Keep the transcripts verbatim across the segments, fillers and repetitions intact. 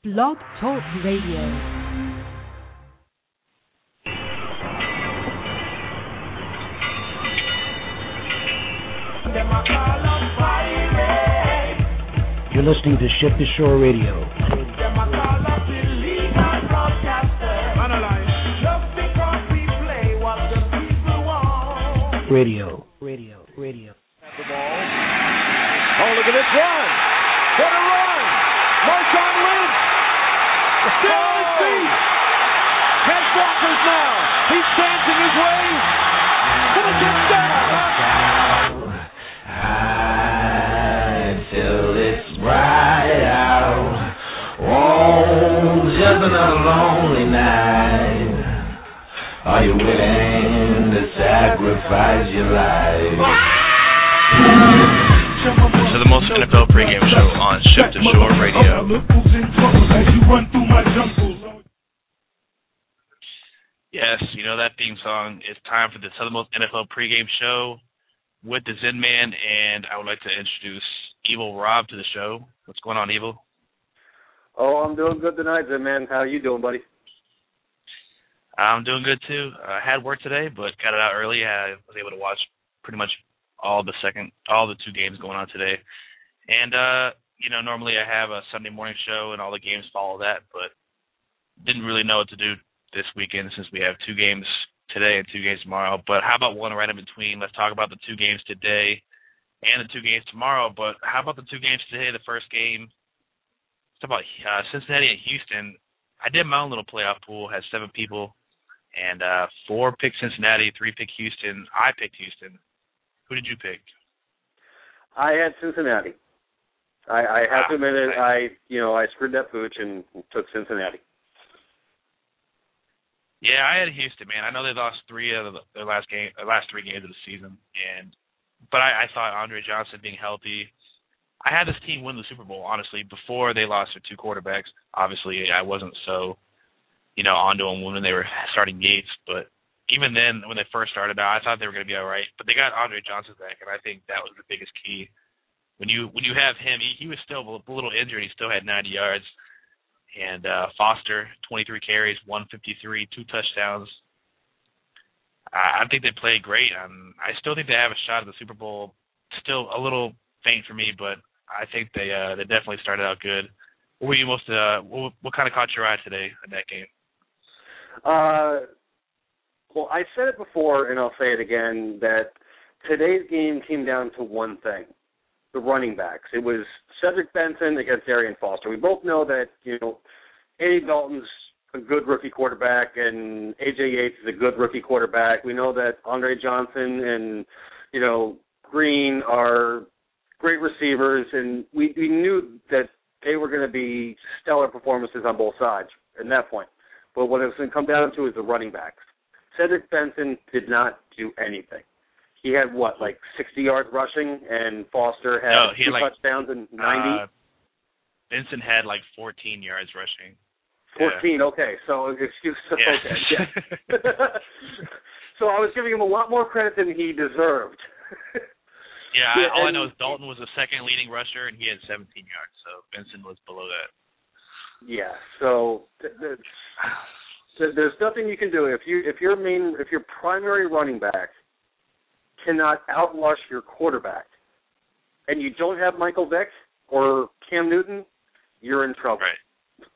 Blog Talk Radio. You're listening to Ship to Shore Radio. Radio, radio, radio. The ball. Oh, look at this run! What a run! Marshawn Lynch! Still on his feet! Has blockers now! He's dancing his way to the touchdown! Till it's bright out. Oh, just another lonely night. Are you willing to sacrifice your life? To the most N F L pregame show on Ship to Shore Radio. Yes, you know that theme song. It's time for the Southernmost N F L pregame show with the Zen Man, and I would like to introduce Evil Rob to the show. What's going on, Evil? Oh, I'm doing good tonight, Zen Man. How you doing, buddy? I'm doing good too. I had work today, but got it out early. I was able to watch pretty much all the second, all the two games going on today. And uh, you know, normally I have a Sunday morning show and all the games follow that, but didn't really know what to do this weekend since we have two games today and two games tomorrow. But how about one right in between? Let's talk about the two games today and the two games tomorrow. But how about the two games today? The first game, let's talk about uh, Cincinnati and Houston. I did my own little playoff pool, had seven people, and uh, four picked Cincinnati, three picked Houston. I picked Houston. Who did you pick? I had Cincinnati. I, I have ah, to admit it. Right. I, you know, I screwed that pooch and took Cincinnati. Yeah, I had Houston, man. I know they lost three of the, their last game, their last three games of the season, and but I, I thought Andre Johnson being healthy. I had this team win the Super Bowl, honestly, before they lost their two quarterbacks. Obviously, I wasn't so, you know, onto them when they were starting Yates, but even then, when they first started out, I thought they were going to be all right. But they got Andre Johnson back, and I think that was the biggest key. When you when you have him, he, he was still a little injured. He still had ninety yards. And uh, Foster, twenty-three carries, one fifty-three, two touchdowns. I, I think they played great. Um, I still think they have a shot at the Super Bowl. Still a little faint for me, but I think they uh, they definitely started out good. What were you most? Uh, what, what kind of caught your eye today in that game? Uh, well, I said it before, and I'll say it again, that today's game came down to one thing: the running backs. It was Cedric Benson against Arian Foster. We both know that, you know, Andy Dalton's a good rookie quarterback and A J Yates is a good rookie quarterback. We know that Andre Johnson and, you know, Green are great receivers, and we, we knew that they were going to be stellar performances on both sides at that point. But what it's going to come down to is the running backs. Cedric Benson did not do anything. He had, what, like sixty yards rushing, and Foster had no, he two had like, touchdowns and ninety? Uh, Vincent had like fourteen yards rushing. fourteen, yeah. Okay. So, excuse me. Yeah. Okay, yeah. So I was giving him a lot more credit than he deserved. yeah, yeah I, all and, I know is Dalton was the second leading rusher, and he had seventeen yards, so Vincent was below that. Yeah, so th- th- th- there's nothing you can do. If, you, if, your main, if your primary running back cannot outrush your quarterback, and you don't have Michael Vick or Cam Newton, you're in trouble. Right.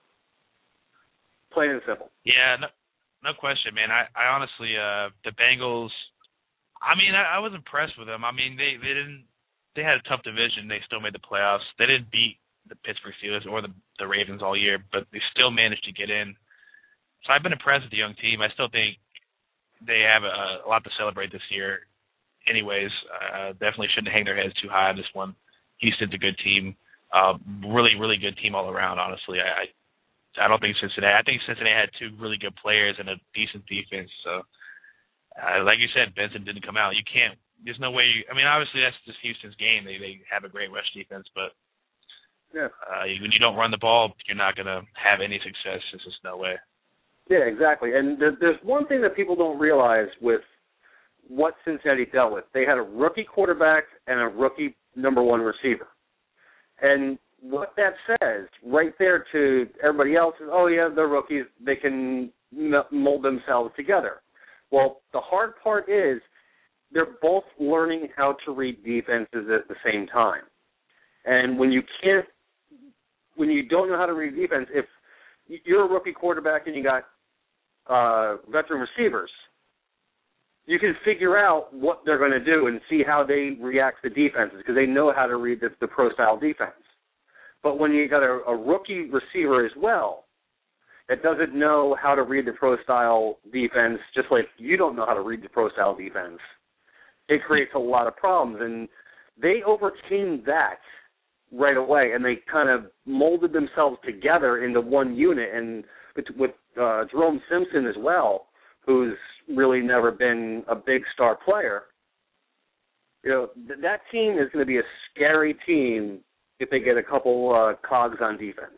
Plain and simple. Yeah, no, no question, man. I, I honestly, uh, the Bengals, I mean, I, I was impressed with them. I mean, they, they didn't, they had a tough division. They still made the playoffs. They didn't beat the Pittsburgh Steelers or the, the Ravens all year, but they still managed to get in. So I've been impressed with the young team. I still think they have a, a lot to celebrate this year. Anyways, uh, definitely shouldn't hang their heads too high on this one. Houston's a good team, uh, really, really good team all around. Honestly, I, I don't think Cincinnati. I think Cincinnati had two really good players and a decent defense. So, uh, like you said, Benson didn't come out. You can't. There's no way. You, I mean, obviously that's just Houston's game. They they have a great rush defense, but yeah, uh, when you don't run the ball, you're not gonna have any success. There's just no way. Yeah, exactly. And there, there's one thing that people don't realize with what Cincinnati dealt with. They had a rookie quarterback and a rookie number one receiver. And what that says right there to everybody else is, oh, yeah, they're rookies. They can mold themselves together. Well, the hard part is they're both learning how to read defenses at the same time. And when you can't, when you don't know how to read defense, if you're a rookie quarterback and you got uh, veteran receivers, you can figure out what they're going to do and see how they react to defenses because they know how to read the, the pro-style defense. But when you got a, a rookie receiver as well that doesn't know how to read the pro-style defense, just like you don't know how to read the pro-style defense, it creates a lot of problems. And they overcame that right away, and they kind of molded themselves together into one unit. And with, with uh, Jerome Simpson as well, who's really never been a big star player, you know, th- that team is going to be a scary team if they get a couple uh, cogs on defense.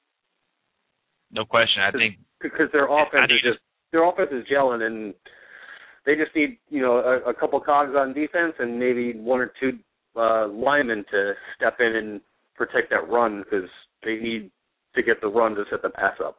No question. I think because their offense is just their offense is gelling, and they just need you know a, a couple cogs on defense and maybe one or two uh, linemen to step in and protect that run because they need to get the run to set the pass up.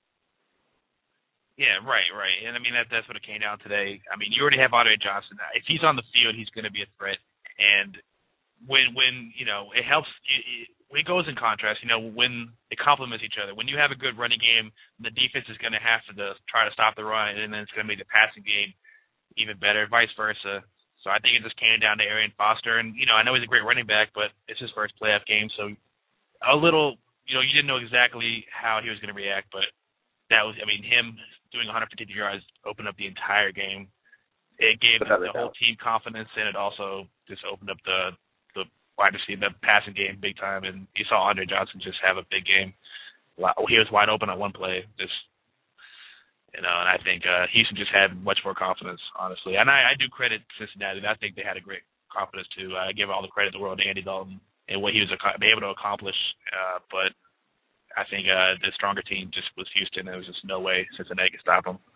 Yeah, right, right. And, I mean, that, that's what it came down today. I mean, you already have Andre Johnson. If he's on the field, he's going to be a threat. And when, when you know, it helps it, it, when it goes in contrast, you know, when it complements each other. When you have a good running game, the defense is going to have to the, try to stop the run, and then it's going to make the passing game even better, vice versa. So I think it just came down to Arian Foster. And, you know, I know he's a great running back, but it's his first playoff game. So a little, you know, you didn't know exactly how he was going to react, but that was, I mean, him doing one hundred fifty yards opened up the entire game. It gave the, the whole team confidence, and it also just opened up the the wide receiver, the passing game big time. And you saw Andre Johnson just have a big game. He was wide open on one play. Just you know, and I think uh, Houston just had much more confidence, honestly. And I, I do credit Cincinnati. I think they had a great confidence too. I give all the credit in the world to Andy Dalton and what he was able to accomplish. Uh, but I think uh, the stronger team just was Houston. There was just no way Cincinnati could stop them.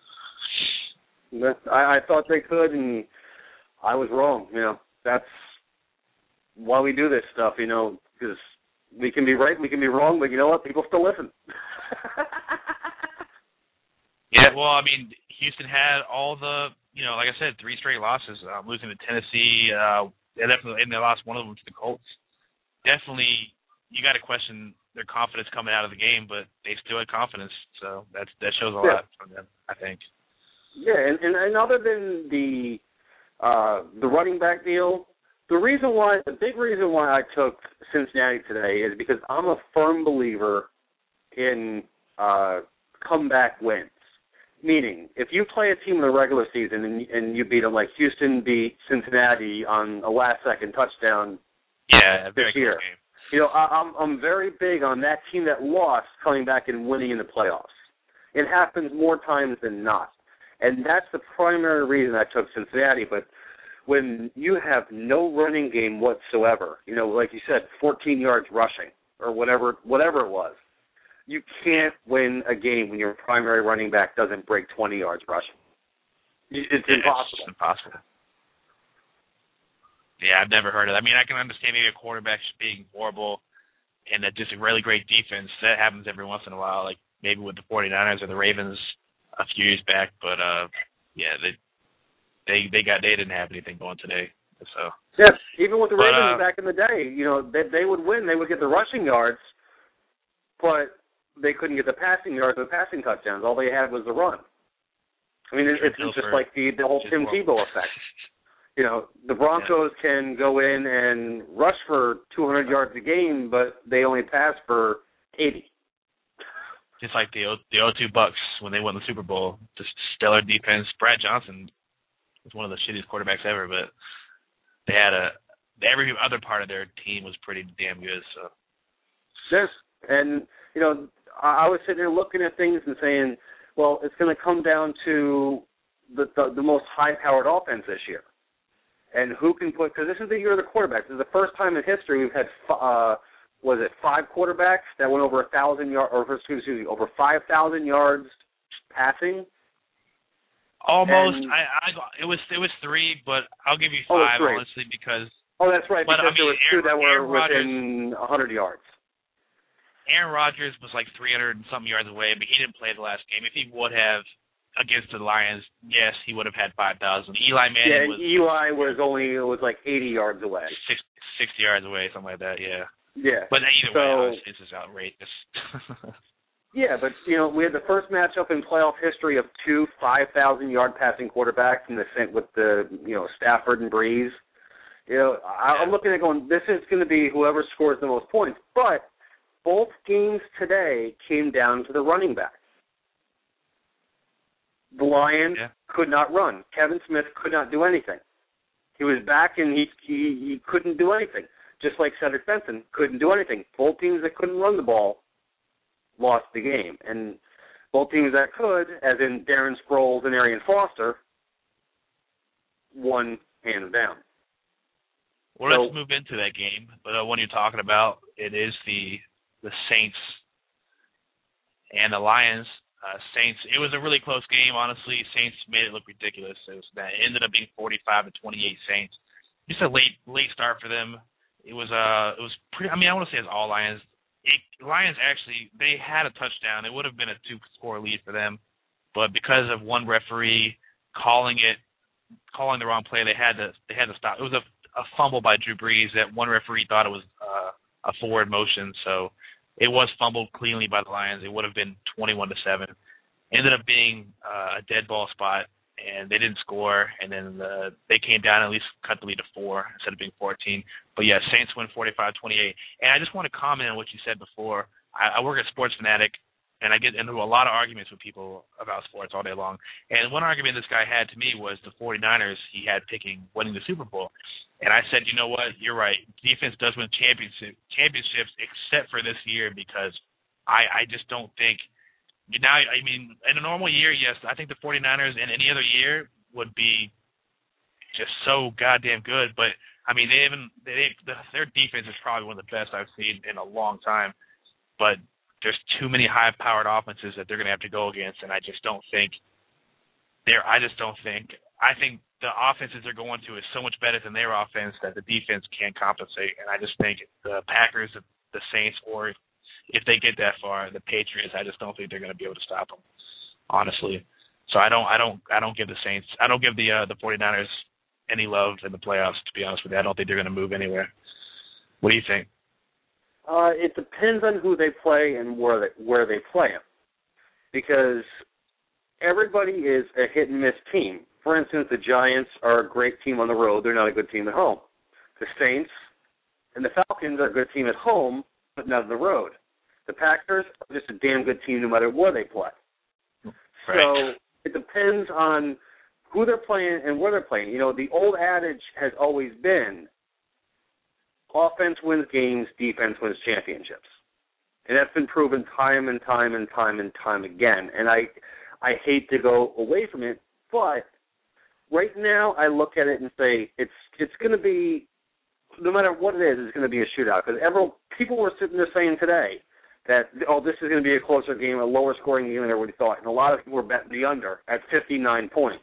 I, I thought they could, and I was wrong. You know, that's why we do this stuff. You know, because we can be right, we can be wrong, but you know what? People still listen. Yeah, well, I mean, Houston had all the, you know, like I said, three straight losses, uh, losing to Tennessee. Uh, they definitely, and they lost one of them to the Colts. Definitely, you got to question their confidence coming out of the game, but they still had confidence, so that's that shows a yeah. lot from them, I think. Yeah, and, and, and other than the uh, the running back deal, the reason why, the big reason why I took Cincinnati today is because I'm a firm believer in uh, comeback wins. Meaning, if you play a team in the regular season and, and you beat them, like Houston beat Cincinnati on a last-second touchdown yeah, this year. Game. You know, I, I'm I'm very big on that team that lost coming back and winning in the playoffs. It happens more times than not, and that's the primary reason I took Cincinnati. But when you have no running game whatsoever, you know, like you said, fourteen yards rushing or whatever whatever it was, you can't win a game when your primary running back doesn't break twenty yards rushing. It's yeah, impossible. It's impossible. Yeah, I've never heard of that. I mean, I can understand maybe a quarterback being horrible and that just a really great defense. That happens every once in a while, like maybe with the 49ers or the Ravens a few years back. But, uh, yeah, they they they got they didn't have anything going today. So yeah, even with the but, Ravens uh, back in the day, you know, they, they would win. They would get the rushing yards, but they couldn't get the passing yards or the passing touchdowns. All they had was the run. I mean, it, it's just like the, the whole Tim Tebow effect. You know, the Broncos yeah. can go in and rush for two hundred yards a game, but they only pass for eighty. Just like the the oh two Bucks when they won the Super Bowl, just stellar defense. Brad Johnson was one of the shittiest quarterbacks ever, but they had a every other part of their team was pretty damn good. So yes, and you know, I was sitting there looking at things and saying, well, it's going to come down to the, the the most high-powered offense this year. And who can put, because this is the year of the quarterbacks. This is the first time in history we've had, uh, was it five quarterbacks that went over a thousand yards, or excuse me, over five thousand yards passing. Almost. And, I, I it was it was three, but I'll give you oh, five three. honestly because. Oh, that's right. But, Because I mean, there were two Aaron, that were Aaron within a hundred yards. Aaron Rodgers was like three hundred and something yards away, but he didn't play the last game. If he would have against the Lions, yes, he would have had five thousand. Eli Manning yeah, was Eli was only it was like eighty yards away, six, sixty yards away, something like that. Yeah. Yeah. But either so, way, obviously, it's just outrageous. yeah, but you know, we had the first matchup in playoff history of two five thousand yard passing quarterbacks in the with the you know Stafford and Breeze. You know, I, I'm looking at going, this is going to be whoever scores the most points. But both games today came down to the running back. The Lions yeah. could not run. Kevin Smith could not do anything. He was back and he, he he couldn't do anything. Just like Cedric Benson couldn't do anything. Both teams that couldn't run the ball lost the game. And both teams that could, as in Darren Sproles and Arian Foster, won hands down. Well, so, let's move into that game. But uh, when you're talking about, it is the the Saints and the Lions. Uh, Saints. It was a really close game, honestly. Saints made it look ridiculous. It was that it ended up being forty-five to twenty-eight Saints. Just a late late start for them. It was uh it was pretty. I mean, I want to say it's all Lions. It, Lions actually they had a touchdown. It would have been a two score lead for them, but because of one referee calling it calling the wrong play, they had to they had to stop. It was a a fumble by Drew Brees that one referee thought it was uh, a forward motion, so it was fumbled cleanly by the Lions. It would have been twenty-one to seven. Ended up being uh, a dead ball spot, and they didn't score, and then the, they came down and at least cut the lead to four instead of being fourteen. But, yeah, Saints win forty-five twenty-eight. And I just want to comment on what you said before. I, I work at Sports Fanatic, and I get into a lot of arguments with people about sports all day long. And one argument this guy had to me was the 49ers he had picking winning the Super Bowl. And I said, you know what, you're right. Defense does win championship, championships except for this year because I, I just don't think – now, I mean, in a normal year, yes, I think the 49ers in any other year would be just so goddamn good. But, I mean, they even they, their defense is probably one of the best I've seen in a long time. But there's too many high-powered offenses that they're going to have to go against, and I just don't think they're – I just don't think – I think – the offenses they're going to is so much better than their offense that the defense can't compensate. And I just think the Packers, the Saints, or if they get that far, the Patriots, I just don't think they're going to be able to stop them, honestly. So I don't, I don't, I don't give the Saints, I don't give the uh, the 49ers any love in the playoffs. To be honest with you, I don't think they're going to move anywhere. What do you think? Uh, it depends on who they play and where they where they play them, because everybody is a hit and miss team. For instance, the Giants are a great team on the road. They're not a good team at home. The Saints and the Falcons are a good team at home, but not on the road. The Packers are just a damn good team no matter where they play. Right. So it depends on who they're playing and where they're playing. You know, the old adage has always been offense wins games, defense wins championships. And that's been proven time and time and time and time again. And I, I hate to go away from it, but right now, I look at it and say it's it's going to be, no matter what it is, it's going to be a shootout. Because people were sitting there saying today that, oh, this is going to be a closer game, a lower scoring game than everybody thought. And a lot of people were betting the under at fifty-nine points.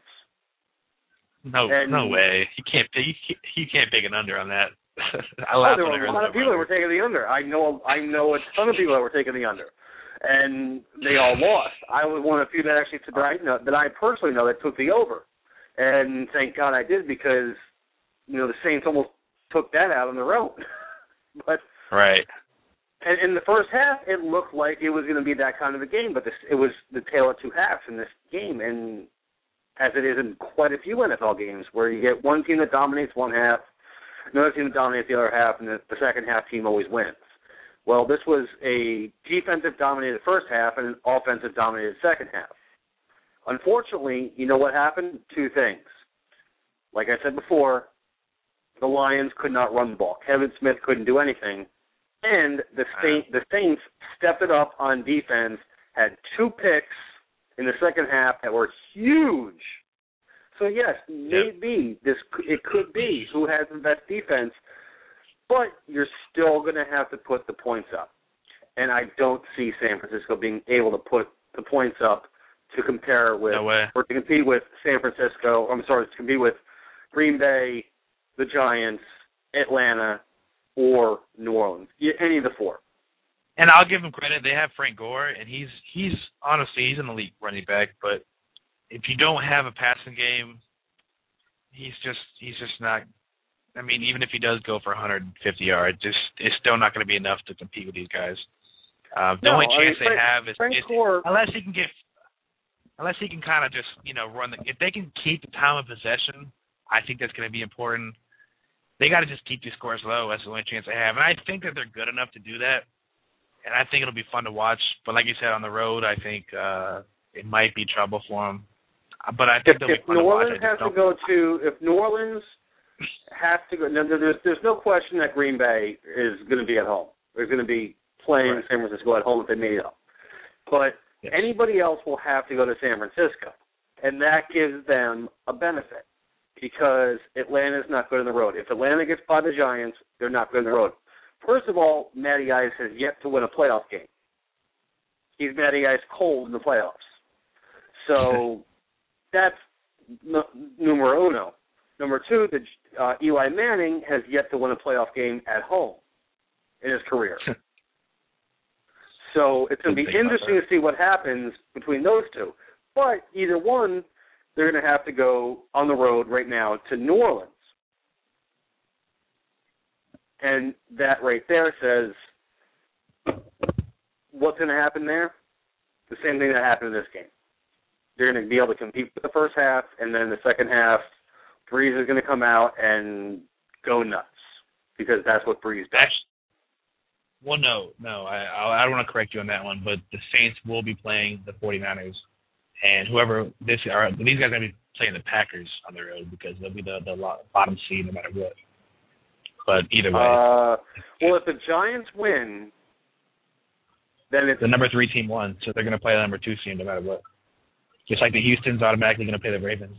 No, and, no way. You can't, you can't, you can't pick an under on that. I oh, laugh there when were I a lot of people that were taking the under. I know, I know a ton of people that were taking the under. And they all lost. I was one of the few that actually that I know, that I personally know that took the over. And thank God I did because, you know, the Saints almost took that out on their own. But right. And in the first half, it looked like it was going to be that kind of a game, but this, it was the tale of two halves in this game, and as it is in quite a few N F L games, where you get one team that dominates one half, another team that dominates the other half, and the, the second half team always wins. Well, this was a defensive-dominated first half and an offensive-dominated second half. Unfortunately, you know what happened? Two things. Like I said before, the Lions could not run the ball. Kevin Smith couldn't do anything. And the Saints, the Saints stepped it up on defense, had two picks in the second half that were huge. So, yes, maybe this it could be who has the best defense, but you're still going to have to put the points up. And I don't see San Francisco being able to put the points up to compare with, no way. or to compete with San Francisco, I'm sorry, to compete with Green Bay, the Giants, Atlanta, or New Orleans, any of the four. And I'll give him credit. They have Frank Gore, and he's he's honestly he's an elite running back. But if you don't have a passing game, he's just he's just not. I mean, even if he does go for one hundred fifty yards, it's it's still not going to be enough to compete with these guys. Uh, the no, only I chance mean, Frank, they have is, Frank is Gore, unless he can get unless he can kind of just you know run the. If they can keep the time of possession, I think that's going to be important. They got to just keep these scores low. That's the only chance they have, and I think that they're good enough to do that. And I think it'll be fun to watch. But like you said, on the road, I think uh, it might be trouble for them. But I think if, they'll if be fun New to watch. Orleans has to go to, if New Orleans has to go, no, there's, there's no question that Green Bay is going to be at home. They're going to be playing right. San Francisco at home if they made it up. But yes. anybody else will have to go to San Francisco. And that gives them a benefit because Atlanta's not good on the road. If Atlanta gets by the Giants, they're not good on the road. First of all, Matty Ice has yet to win a playoff game. He's Matty Ice cold in the playoffs. So that's n- numero uno. Number two, the, uh, Eli Manning has yet to win a playoff game at home in his career. So it's going to be interesting to see what happens between those two. But either one, they're going to have to go on the road right now to New Orleans. And that right there says what's going to happen there? The same thing that happened in this game. They're going to be able to compete for the first half, and then the second half, Breeze is going to come out and go nuts because that's what Breeze does. Well, no, no. I, I don't want to correct you on that one, but the Saints will be playing the 49ers, and whoever this are, these guys are going to be playing the Packers on the road because they'll be the, the bottom seed no matter what. But either way. Uh, well, if the Giants win, then it's... The number three team won, so they're going to play the number two seed no matter what. Just like the Houston's automatically going to play the Ravens.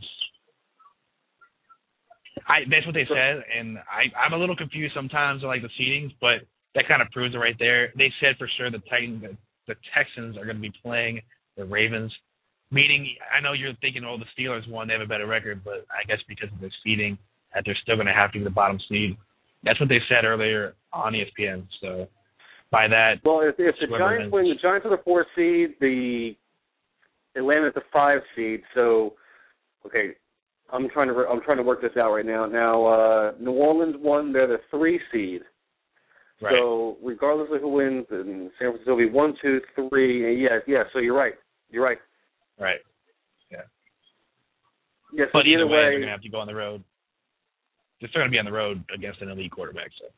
I That's what they said, and I, I'm a little confused sometimes on like the seedings, but that kind of proves it right there. They said for sure the Titans, the Texans are going to be playing the Ravens, meaning I know you're thinking, oh, the Steelers won, they have a better record, but I guess because of their seeding, that they're still going to have to be the bottom seed. That's what they said earlier on E S P N. So by that, well, if, if the Giants win, the Giants are the fourth seed, the Atlanta's the five seed. So, okay, I'm trying to I'm trying to work this out right now. Now, uh, New Orleans won; they're the three seed. Right. So regardless of who wins, and San Francisco will be one, two, three. And yeah, yeah. So you're right. You're right. Right. Yeah. Yeah. So but either, either way, way, they're going to have to go on the road. They're still going to be on the road against an elite quarterback. So.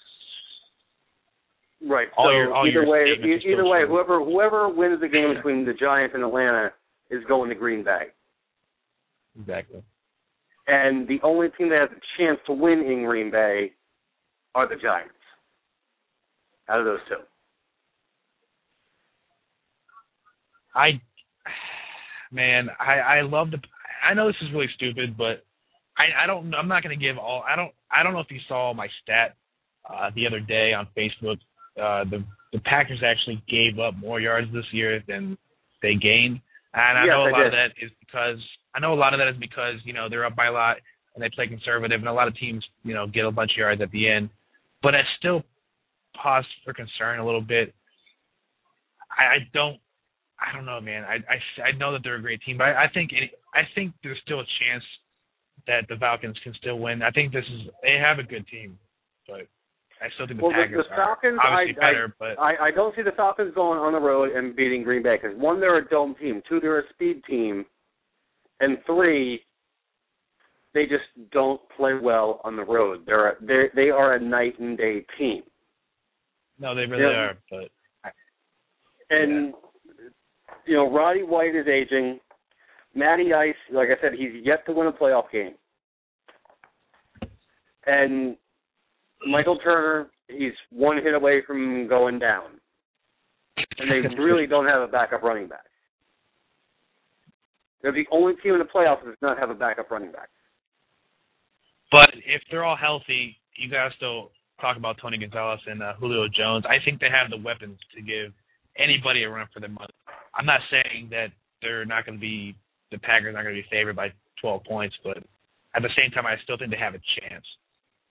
Right. All so your, all either your way, statements either are still way, true. whoever whoever wins the game between the Giants and Atlanta is going to Green Bay. Exactly. And the only team that has a chance to win in Green Bay are the Giants. Out of those two. I, man, I, I love the. I know this is really stupid, but I, I don't. I'm not going to give all. I don't. I don't know if you saw my stat uh, the other day on Facebook. Uh, the the Packers actually gave up more yards this year than they gained, and I yes, know a I lot did. of that is because I know a lot of that is because you know they're up by a lot and they play conservative, and a lot of teams you know get a bunch of yards at the end, but it's still pause for concern a little bit. I, I don't. I don't know, man. I, I, I know that they're a great team, but I, I think it, I think there's still a chance that the Falcons can still win. I think this is they have a good team, but I still think the well, Packers the, the Falcons, are obviously I, better. But I, I don't see the Falcons going on the road and beating Green Bay because one, they're a dome team. Two, they're a speed team, and three, they just don't play well on the road. They're they they are a night and day team. no, they really Yeah. are. But And yeah. you know, Roddy White is aging. Matty Ice, like I said, he's yet to win a playoff game. And Michael Turner, he's one hit away from going down. And they really don't have a backup running back. They're the only team in the playoffs that does not have a backup running back. But if they're all healthy, you guys still talk about Tony Gonzalez and uh, Julio Jones. I think they have the weapons to give anybody a run for their money. I'm not saying that they're not going to be, the Packers are not going to be favored by twelve points, but at the same time, I still think they have a chance.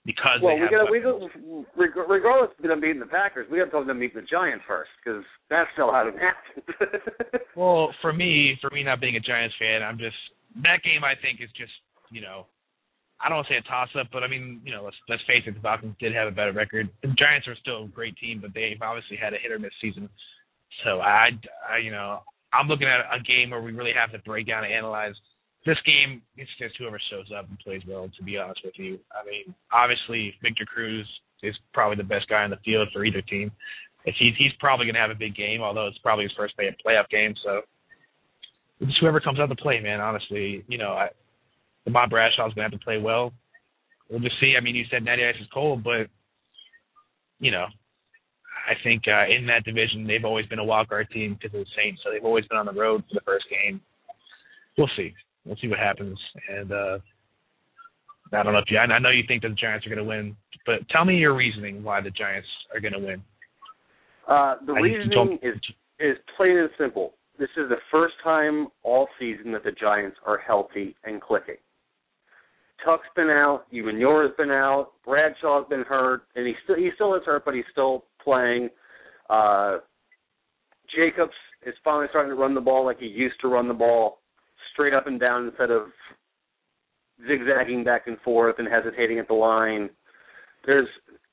because well, they we have got we got, regardless of them beating the Packers, we got to tell them to beat the Giants first because that still hasn't happened. Well, for me, for me not being a Giants fan, I'm just that game. I think is just you know, I don't want to say a toss-up, but I mean, you know, let's let's face it, the Falcons did have a better record. The Giants are still a great team, but they've obviously had a hit or miss season. So I, I you know, I'm looking at a game where we really have to break down and analyze. This game, it's just whoever shows up and plays well, to be honest with you. I mean, obviously, Victor Cruz is probably the best guy on the field for either team. If he's, he's probably going to have a big game, although it's probably his first playoff game. So it's whoever comes out to play, man, honestly. You know, I, Bob Bradshaw's going to have to play well. We'll just see. I mean, you said Natty Ice is cold, but, you know, I think uh, in that division, they've always been a wild card team because of the Saints, so they've always been on the road for the first game. We'll see. We'll see what happens. And uh, I don't know if you – I know you think that the Giants are going to win, but tell me your reasoning why the Giants are going to win. Uh, the I reasoning is is plain and simple. This is the first time all season that the Giants are healthy and clicking. Tuck's been out, Umanura's been out, Bradshaw's been hurt, and he still he still is hurt, but he's still playing. Uh, Jacobs is finally starting to run the ball like he used to run the ball, straight up and down instead of zigzagging back and forth and hesitating at the line. There's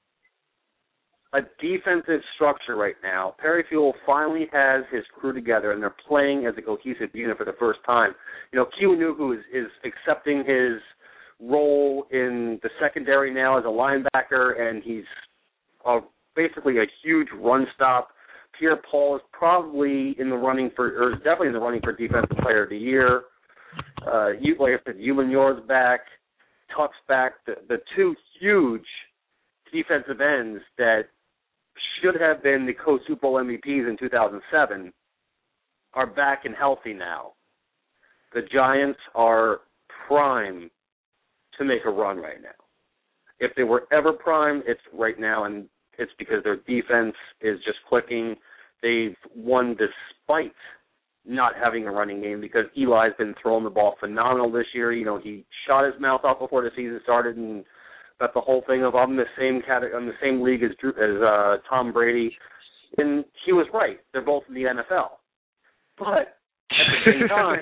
a defensive structure right now. Perry Fewell finally has his crew together, and they're playing as a cohesive unit for the first time. You know, Kiwanuka is, is accepting his role in the secondary now as a linebacker, and he's uh, basically a huge run stop. Pierre Paul is probably in the running for, or definitely in the running for Defensive Player of the Year. Uh, you, like I said, Umanura's back, Tuck's back. The, the two huge defensive ends that should have been the co-Super Bowl M V Ps in two thousand seven are back and healthy now. The Giants are prime to make a run right now. If they were ever prime, it's right now, and it's because their defense is just clicking. They've won despite not having a running game because Eli's been throwing the ball phenomenal this year. You know, he shot his mouth off before the season started, and that's the whole thing of I'm the same cat, I'm the same league as Drew, as uh, Tom Brady, and he was right. They're both in the N F L, but at the same time,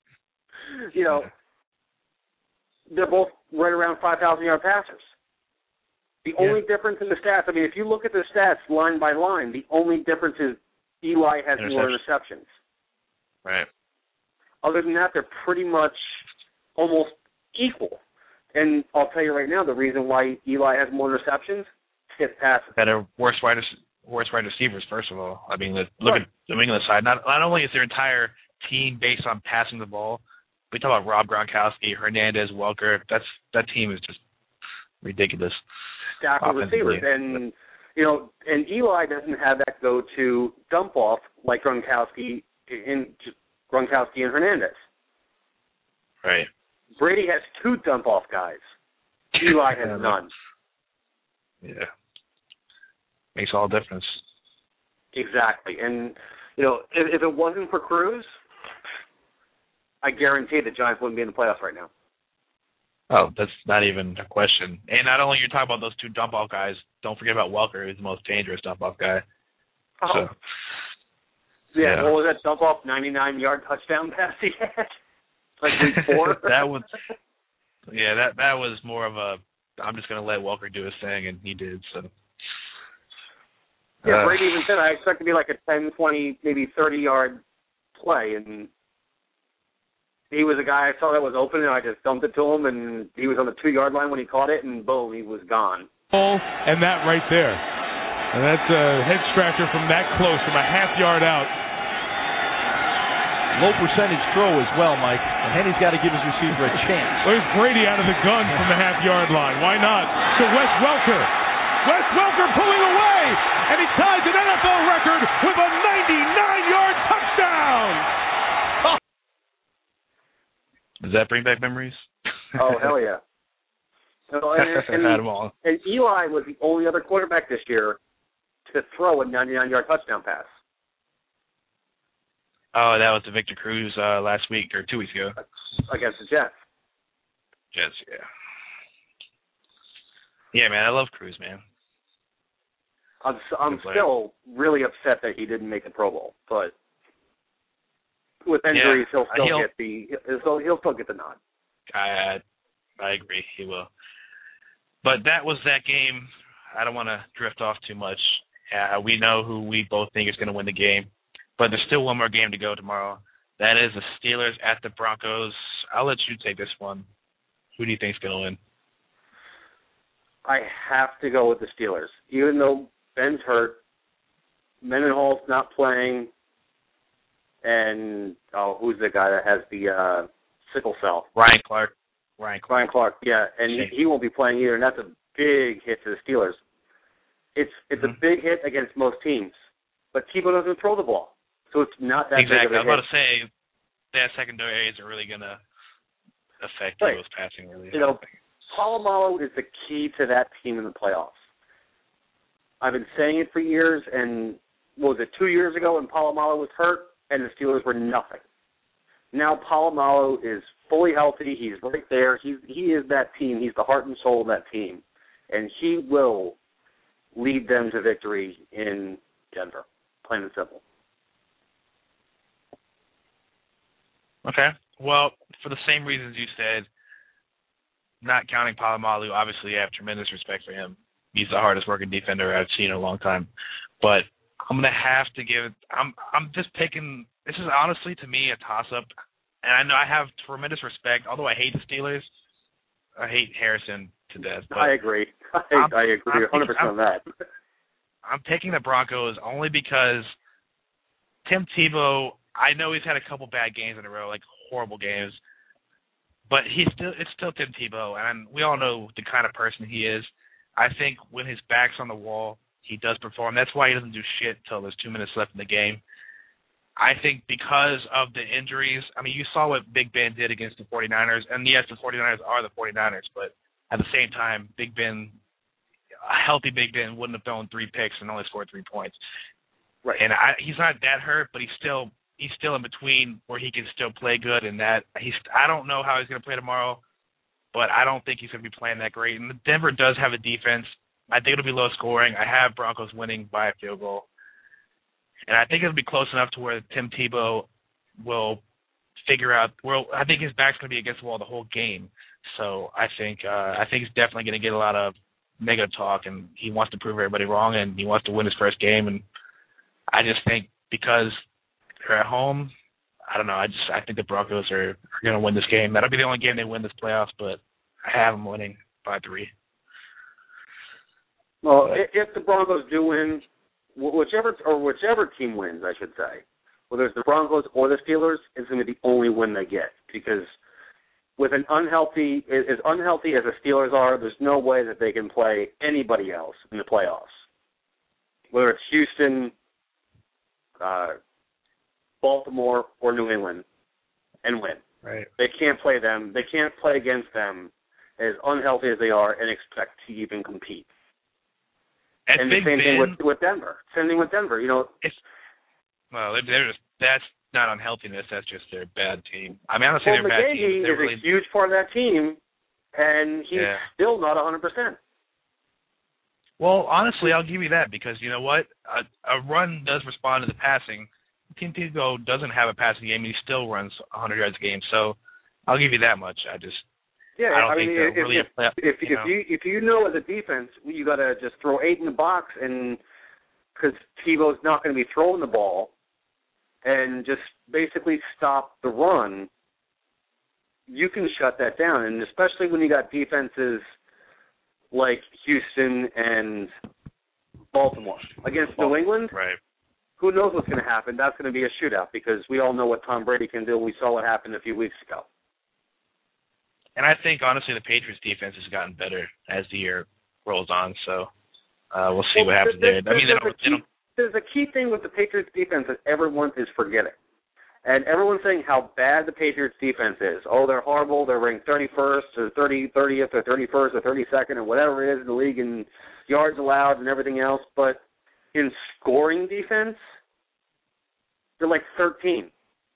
you know, they're both right around five thousand yard passers. The yeah. only difference in the stats, I mean, if you look at the stats line by line, the only difference is Eli has more interceptions. Right. Other than that, they're pretty much almost equal. And I'll tell you right now, the reason why Eli has more interceptions, his passes. Better, worse wide, worse wide receivers, first of all. I mean, look right. at the New England side. Not, not only is their entire team based on passing the ball, we talk about Rob Gronkowski, Hernandez, Welker. That's that team is just ridiculous. Stacked with receivers, and you know, and Eli doesn't have that go-to dump off like Gronkowski in Gronkowski and Hernandez. Right. Brady has two dump off guys. Eli has none. Yeah. Makes all the difference. Exactly, and you know, if, if it wasn't for Cruz, I guarantee the Giants wouldn't be in the playoffs right now. Oh, that's not even a question. And not only you're talking about those two dump-off guys, don't forget about Welker, who's the most dangerous dump-off guy. Oh. So, yeah, yeah, what was that dump-off ninety-nine yard touchdown pass he had? Like week four? that was, yeah, that that was more of a, I'm just going to let Welker do his thing, and he did. So. Yeah, uh, Brady even said, I expect to be like a ten, twenty, maybe thirty-yard play, and he was a guy I saw that was open, and I just dumped it to him, and he was on the two-yard line when he caught it, and boom, he was gone. And that right there. And that's a head-scratcher from that close, from a half-yard out. Low percentage throw as well, Mike. And Henny's got to give his receiver a chance. There's Brady out of the gun from the half-yard line. Why not? To Wes Welker. Wes Welker pulling away, and he ties an N F L record with a ninety-nine yard touchdown. Does that bring back memories? Oh, hell yeah. So, and, and, Had them all. and Eli was the only other quarterback this year to throw a ninety-nine yard touchdown pass. Oh, that was the Victor Cruz uh, last week or two weeks ago. Against the Jets. Jets, yeah. Yeah, man, I love Cruz, man. I'm, I'm still really upset that he didn't make the Pro Bowl, but with injuries, yeah, he'll still he'll, get the he'll, he'll still get the nod. I I agree, he will. But that was that game. I don't want to drift off too much. Uh, we know who we both think is going to win the game, but there's still one more game to go tomorrow. That is the Steelers at the Broncos. I'll let you take this one. Who do you think is going to win? I have to go with the Steelers, even though Ben's hurt. Mendenhall's not playing, and oh, who's the guy that has the uh, sickle cell? Ryan Clark. Ryan Clark. Ryan Clark, yeah, and he, he won't be playing either, and that's a big hit to the Steelers. It's it's mm-hmm. a big hit against most teams, but Tebow doesn't throw the ball, so it's not that exactly. big of a I was hit. about to say that secondary isn't really going to affect right. Tebow's passing, really. You know, Polamalu is the key to that team in the playoffs. I've been saying it for years, and what was it, two years ago when Polamalu was hurt and the Steelers were nothing. Now Polamalu is fully healthy. He's right there. He's, he is that team. He's the heart and soul of that team, and he will lead them to victory in Denver, plain and simple. Okay. Well, for the same reasons you said, not counting Polamalu, obviously I have tremendous respect for him. He's the hardest working defender I've seen in a long time. But I'm gonna have to give I'm I'm just picking this is honestly to me a toss up, and I know I have tremendous respect, although I hate the Steelers. I hate Harrison to death. But I agree. I, I agree one hundred percent on that. I'm picking the Broncos only because Tim Tebow, I know he's had a couple bad games in a row, like horrible games. But he's still it's still Tim Tebow, and we all know the kind of person he is. I think when his back's on the wall, he does perform. That's why he doesn't do shit until there's two minutes left in the game. I think because of the injuries, I mean, you saw what Big Ben did against the 49ers, and yes, the 49ers are the 49ers, but at the same time, Big Ben, a healthy Big Ben wouldn't have thrown three picks and only scored three points. Right. And I, he's not that hurt, but he's still he's still in between where he can still play good, and that he's I don't know how he's going to play tomorrow, but I don't think he's going to be playing that great. And Denver does have a defense. I think it'll be low scoring. I have Broncos winning by a field goal. And I think it'll be close enough to where Tim Tebow will figure out well I think his back's gonna be against the wall the whole game. So I think uh I think he's definitely gonna get a lot of negative talk, and he wants to prove everybody wrong, and he wants to win his first game, and I just think because they're at home, I don't know, I just I think the Broncos are, are gonna win this game. That'll be the only game they win this playoffs, but I have them winning by three. Well, but, if the Broncos do win, whichever or whichever team wins, I should say, whether it's the Broncos or the Steelers, it's going to be the only win they get. Because with an unhealthy, as unhealthy as the Steelers are, there's no way that they can play anybody else in the playoffs. Whether it's Houston, uh, Baltimore, or New England, and win. Right. They can't play them. They can't play against them as unhealthy as they are and expect to even compete. And, and Big the same Ben, thing with, with Denver. Same thing with Denver. You know, it's well, they're, they're just that's not unhealthiness. That's just their bad team. I mean, I'm not saying well, they're bad team. They're is really a huge part of that team, and he's yeah. still not one hundred percent. Well, honestly, I'll give you that because you know what? A, a run does respond to the passing. Tim Tebow doesn't have a passing game, and he still runs one hundred yards a game. So I'll give you that much. I just yeah. I don't I think mean, they're if, really if, a play, if, you if know. you if you know as a defense, you got to just throw eight in the box, and because Tebow's not going to be throwing the ball, and just basically stop the run, you can shut that down. And especially when you got defenses like Houston and Baltimore against New England, right? Who knows what's going to happen? That's going to be a shootout because we all know what Tom Brady can do. We saw what happened a few weeks ago. And I think, honestly, the Patriots' defense has gotten better as the year rolls on. So uh, we'll see well, what happens there's, there. I mean, there's, they don't, a key, they don't, there's a key thing with the Patriots' defense that everyone is forgetting. And everyone's saying how bad the Patriots' defense is. Oh, they're horrible. They're ranked thirty-first or thirty, thirtieth or thirty-first or thirty-second or whatever it is in the league in yards allowed and everything else. But in scoring defense, they're like thirteen.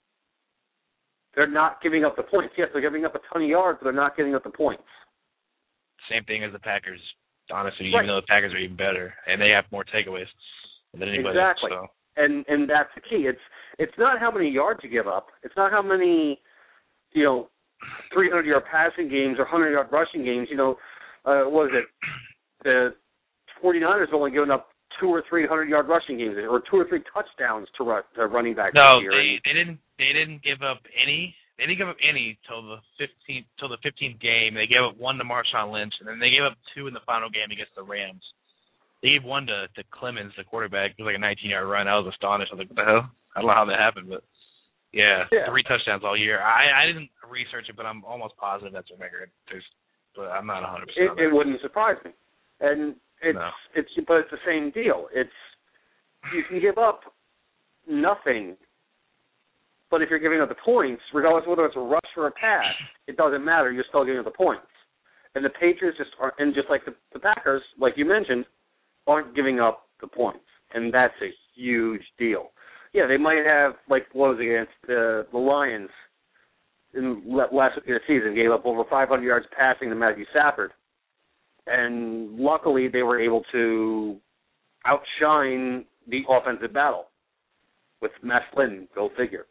They're not giving up the points. Yes, they're giving up a ton of yards, but they're not giving up the points. Same thing as the Packers. honestly, Right. even though the Packers are even better, and they have more takeaways than anybody. Exactly. So. And and that's the key. It's it's not how many yards you give up. It's not how many, you know, three hundred yard passing games or one hundred yard rushing games. You know, uh, what was it? The 49ers only given up two or three hundred yard rushing games, or two or three touchdowns to, run, to running backs No, this year. they they didn't they didn't give up any. They didn't give up any till the fifteenth till the fifteenth game. They gave up one to Marshawn Lynch, and then they gave up two in the final game against the Rams. They gave one to, to Clemens, the quarterback. It was like a nineteen yard run. I was astonished. I was like, what the hell? I don't know how that happened, but yeah, yeah. three touchdowns all year. I, I didn't research it, but I'm almost positive that's their record. There's, but I'm not one hundred percent. It, it wouldn't surprise me. And it's no. it's but it's the same deal. It's you can give up nothing, but if you're giving up the points, regardless of whether it's a rush or a pass, it doesn't matter. You're still giving up the points. And the Patriots just aren't, and just like the, the Packers, like you mentioned, aren't giving up the points, and that's a huge deal. Yeah, they might have, like, what was it against the the Lions in last week of the season, gave up over five hundred yards passing to Matthew Stafford, and luckily they were able to outshine the offensive battle with Matt Flynn, go figure.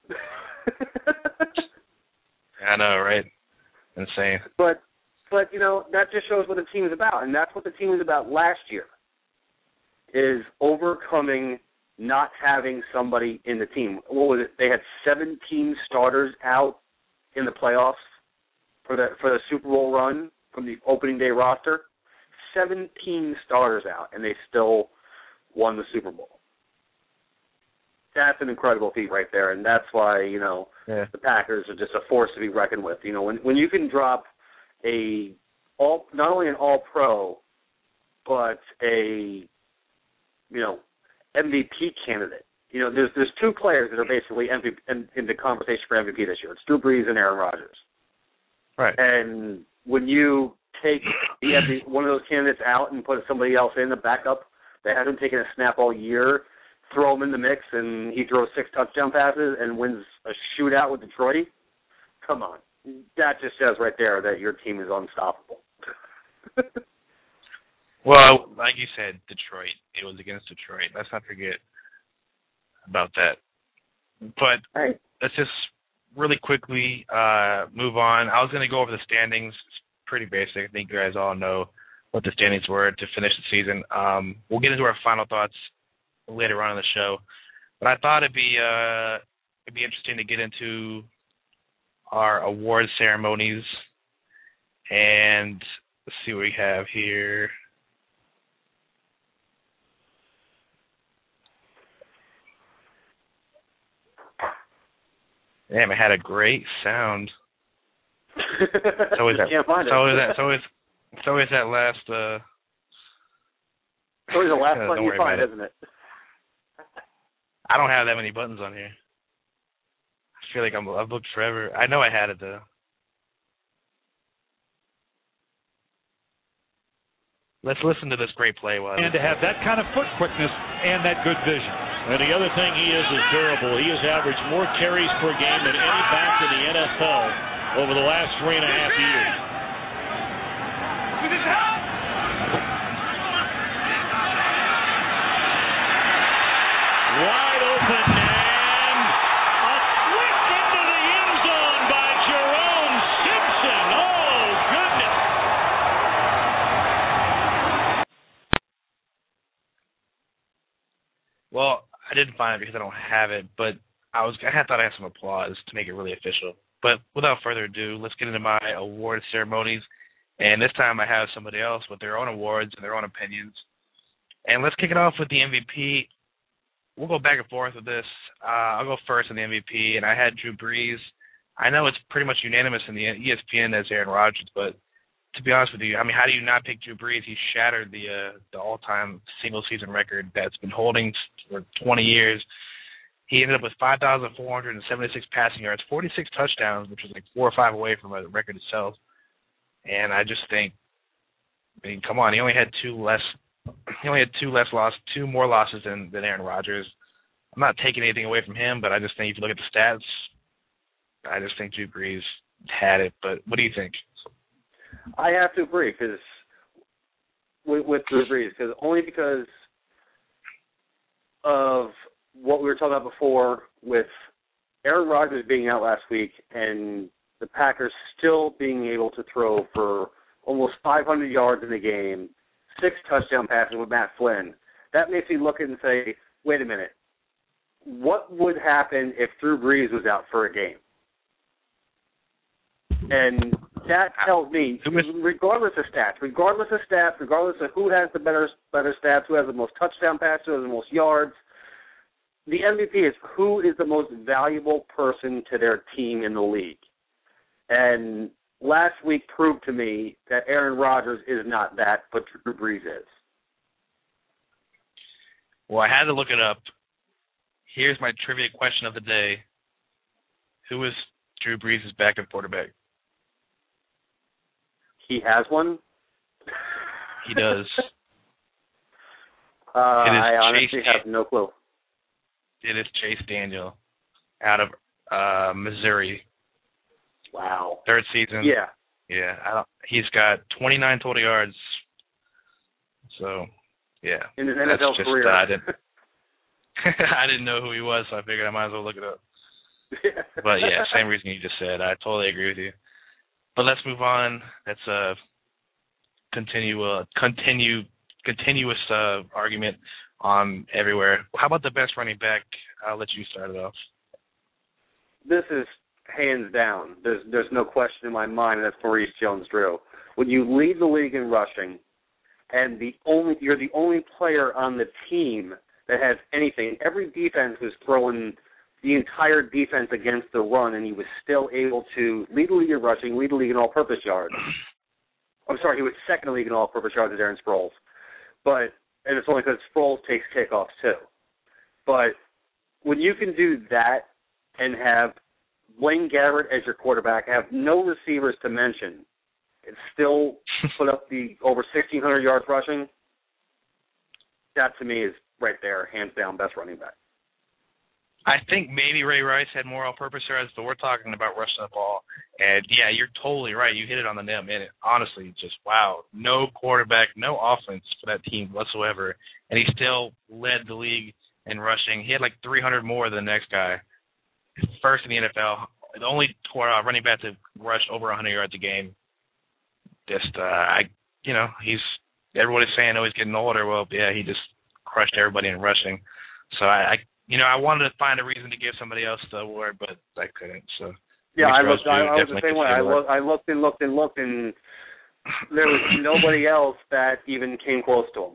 I know, right? Insane. But, but you know, that just shows what the team is about, and that's what the team was about last year, is overcoming not having somebody in the team. What was it? They had seventeen starters out in the playoffs for the for the Super Bowl run from the opening day roster. seventeen starters out, and they still won the Super Bowl. That's an incredible feat right there, and that's why, you know, yeah. the Packers are just a force to be reckoned with. You know, when when you can drop a all not only an All-Pro, but a you know M V P candidate. You know, there's there's two players that are basically M V P, in, in the conversation for M V P this year. It's Drew Brees and Aaron Rodgers. Right. And when you take the M V P, one of those candidates out and put somebody else in, the backup that hasn't taken a snap all year, throw him in the mix, and he throws six touchdown passes and wins a shootout with Detroit, come on. That just says right there that your team is unstoppable. Well, like you said, Detroit. It was against Detroit. Let's not forget about that. But right. Let's just really quickly uh, move on. I was going to go over the standings. It's pretty basic. I think you guys all know what the standings were to finish the season. Um, we'll get into our final thoughts later on in the show. But I thought it'd be uh, it'd be interesting to get into our award ceremonies. And let's see what we have here. Damn, it had a great sound. It's always that. Can't find it's it. always that. It's always, it's always that last. Uh, it's always the last uh, one you find, isn't it? I don't have that many buttons on here. I feel like I'm, I've looked forever. I know I had it though. Let's listen to this great play. While and to have that kind of foot quickness and that good vision. And the other thing he is is durable. He has averaged more carries per game than any back in the N F L over the last three and a half years. Wide open, and a flick into the end zone by Jerome Simpson. Oh, goodness. Well, I didn't find it because I don't have it, but I was I had thought I had some applause to make it really official. But without further ado, let's get into my award ceremonies. And this time I have somebody else with their own awards and their own opinions. And let's kick it off with the M V P. We'll go back and forth with this. Uh, I'll go first on the M V P, and I had Drew Brees. I know it's pretty much unanimous in the E S P N as Aaron Rodgers, but to be honest with you, I mean, how do you not pick Drew Brees? He shattered the uh, the all-time single-season record that's been holding for twenty years. He ended up with five thousand four hundred seventy-six passing yards, forty-six touchdowns, which was like four or five away from a record itself. And I just think, I mean, come on, he only had two less. He only had two less losses, two more losses than than Aaron Rodgers. I'm not taking anything away from him, but I just think if you look at the stats, I just think Drew Brees had it. But what do you think? I have to agree because with, with Drew Brees, because only because of what we were talking about before with Aaron Rodgers being out last week and the Packers still being able to throw for almost five hundred yards in the game, six touchdown passes with Matt Flynn. That makes me look at it and say, wait a minute, what would happen if Drew Brees was out for a game? And that tells me, regardless of stats, regardless of stats, regardless of who has the better better stats, who has the most touchdown passes, who has the most yards, the M V P is who is the most valuable person to their team in the league. And last week proved to me that Aaron Rodgers is not that, but Drew Brees is. Well, I had to look it up. Here's my trivia question of the day. Who is Drew Brees' backup quarterback? He has one? He does. uh, I honestly Chase have no clue. It is Chase Daniel out of uh, Missouri. Wow. Third season. Yeah. Yeah. I don't, he's got twenty-nine total yards. So, yeah. In his N F L just, career. Uh, I, didn't, I didn't know who he was, so I figured I might as well look it up. But, yeah, same reason you just said. I totally agree with you. But let's move on. That's a continue, uh, continue, continuous uh, argument on everywhere. How about the best running back? I'll let you start it off. This is hands down. There's there's no question in my mind, and that's Maurice Jones-Drew. When you lead the league in rushing, and the only you're the only player on the team that has anything. Every defense was throwing the entire defense against the run, and he was still able to lead the league in rushing, lead the league in all-purpose yards. I'm sorry, he was second in the league in all-purpose yards to Darren Sproles. But and it's only because Sproles takes kickoffs too. But when you can do that and have Blaine Gabbert as your quarterback, have no receivers to mention, and still put up the over sixteen hundred yards rushing, that to me is right there, hands down, best running back. I think maybe Ray Rice had more all-purpose yards, but we're talking about rushing the ball. And, yeah, you're totally right. You hit it on the nail, man. It, honestly, just, wow, no quarterback, no offense for that team whatsoever. And he still led the league in rushing. He had like three hundred more than the next guy. First in the N F L. The only uh, running back to rush over one hundred yards a game. Just, uh, I, you know, he's, everybody's saying, oh, he's getting older. Well, yeah, he just crushed everybody in rushing. So I, I You know, I wanted to find a reason to give somebody else the award, but I couldn't. So yeah, I looked. I, I was the same way. I, look, I looked and looked and looked, and there was nobody else that even came close to him.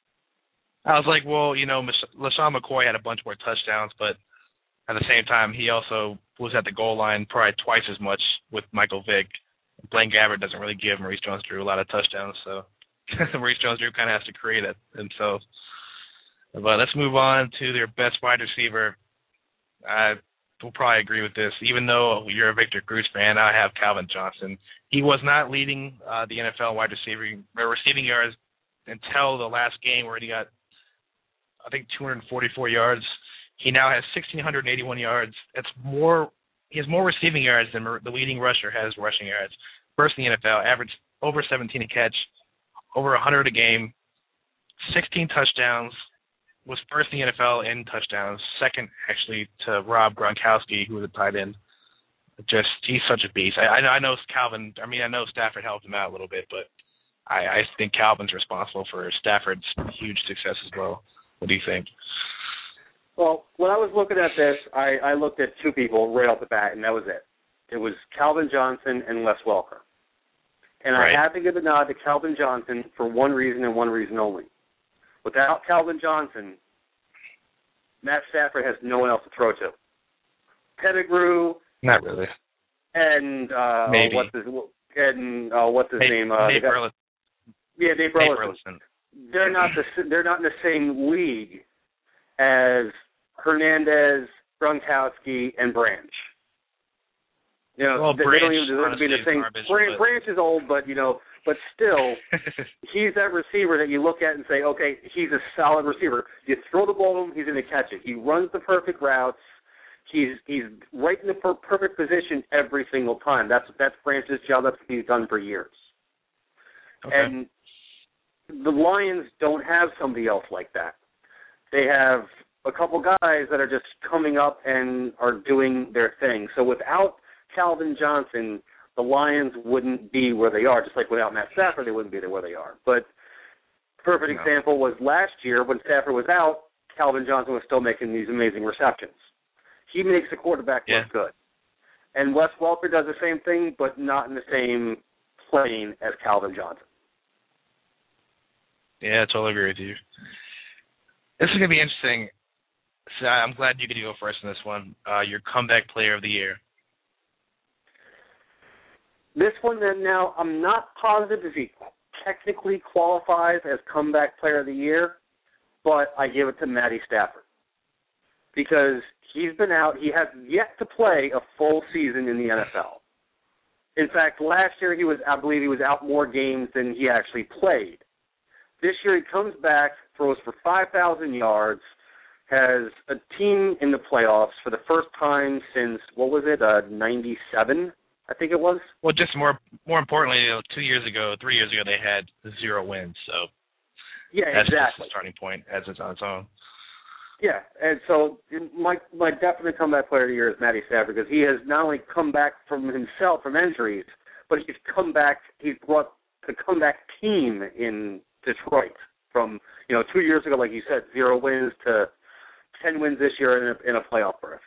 I was like, well, you know, LaShawn McCoy had a bunch more touchdowns, but at the same time, he also was at the goal line probably twice as much with Michael Vick. Blaine Gabbert doesn't really give Maurice Jones-Drew a lot of touchdowns, so Maurice Jones-Drew kind of has to create it himself. But let's move on to their best wide receiver. I will probably agree with this. Even though you're a Victor Cruz fan, I have Calvin Johnson. He was not leading uh, the N F L wide receiving, receiving yards until the last game where he got, I think, two hundred forty-four yards. He now has one thousand six hundred eighty-one yards. That's more. He has more receiving yards than the leading rusher has rushing yards. First in the N F L, averaged over seventeen a catch, over one hundred a game, sixteen touchdowns. Was first in the N F L in touchdowns, second actually to Rob Gronkowski, who was a tight end. Just he's such a beast. I, I know Calvin. I mean, I know Stafford helped him out a little bit, but I, I think Calvin's responsible for Stafford's huge success as well. What do you think? Well, when I was looking at this, I, I looked at two people right off the bat, and that was it. It was Calvin Johnson and Les Welker. And right. I had to give a nod to Calvin Johnson for one reason and one reason only. Without Calvin Johnson, Matt Stafford has no one else to throw to. Pettigrew. Not really. And uh, Maybe. what's his and uh, what's his Dave, name? Uh, Dave Burleson. Yeah, Dave Burleson. They're not the they're not in the same league as Hernandez, Gronkowski, and Branch. You know, well, they, Branch, they don't even deserve to be in the same. Garbage, Branch, but... Branch is old, but you know, but still, he's that receiver that you look at and say, okay, he's a solid receiver. You throw the ball to him, he's going to catch it. He runs the perfect routes. He's he's right in the per- perfect position every single time. That's that's Branch's job. That's what he's done for years. Okay. And the Lions don't have somebody else like that. They have a couple guys that are just coming up and are doing their thing. So without Calvin Johnson, the Lions wouldn't be where they are, just like without Matt Stafford, they wouldn't be there where they are. But perfect no. example was last year when Stafford was out, Calvin Johnson was still making these amazing receptions. He makes the quarterback yeah. look good. And Wes Welker does the same thing, but not in the same plane as Calvin Johnson. Yeah, I totally agree with you. This is going to be interesting. So I'm glad you get to go first in this one. Uh, your comeback player of the year. This one, then, now, I'm not positive if he technically qualifies as comeback player of the year, but I give it to Matty Stafford. Because he's been out, he has yet to play a full season in the N F L. In fact, last year he was, I believe he was out more games than he actually played. This year he comes back, throws for five thousand yards, has a team in the playoffs for the first time since, what was it, uh, ninety-seven, I think it was? Well, just more more importantly, you know, two years ago, three years ago, they had zero wins. So yeah, that's exactly. just the starting point as it's on its own. Yeah, and so my my definite comeback player of the year is Matty Stafford because he has not only come back from himself from injuries, but he's come back. He's brought the comeback team in Detroit from you know two years ago, like you said, zero wins to ten wins this year in a, in a playoff berth.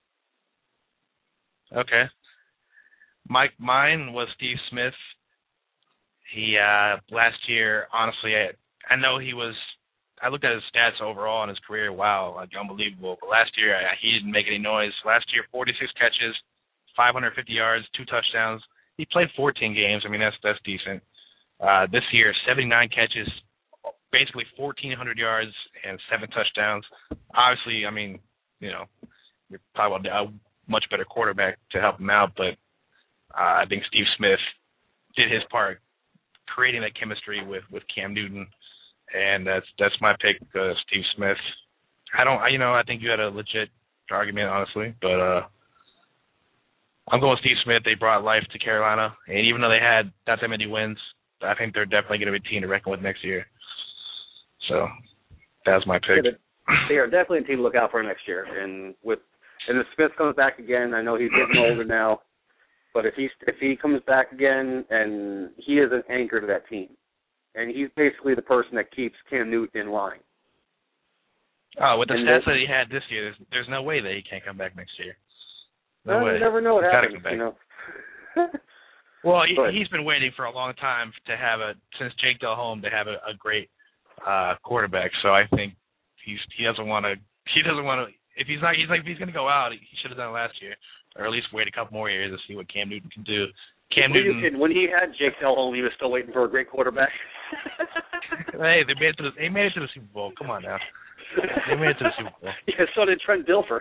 Okay, Mike, mine was Steve Smith. He uh, last year, honestly, I I know he was. I looked at his stats overall in his career. Wow, like unbelievable. But last year, I, he didn't make any noise. Last year, forty-six catches, five hundred fifty yards, two touchdowns. He played fourteen games. I mean, that's that's decent. Uh, this year, seventy-nine catches, basically fourteen hundred yards and seven touchdowns. Obviously, I mean, you know, you're probably a much better quarterback to help him out, but uh, I think Steve Smith did his part, creating that chemistry with, with Cam Newton. And that's that's my pick, uh, Steve Smith. I don't, I, you know, I think you had a legit argument, honestly, but uh, I'm going with Steve Smith. They brought life to Carolina, and even though they had not that many wins, I think they're definitely going to be a team to reckon with next year. So that's my pick. Yeah, they are definitely a team to look out for next year. And with and if Smith comes back again, I know he's getting older now, but if he if he comes back again, and he is an anchor to that team. And he's basically the person that keeps Cam Newton in line. Oh, with the and stats that he had this year, there's, there's no way that he can't come back next year. No well, way. You never know what He's happens, you know. Well, he, he's been waiting for a long time to have a since Jake Delhomme to have a, a great uh, quarterback. So I think he's he doesn't want to. He doesn't want to. If he's not, he's like if he's going to go out, he should have done it last year, or at least wait a couple more years to see what Cam Newton can do. Cam when Newton. You, when he had Jake Delhomme, he was still waiting for a great quarterback. Hey, they made it to the, they made it to the Super Bowl. Come on now. They made it to the Super Bowl. Yeah, so did Trent Dilfer.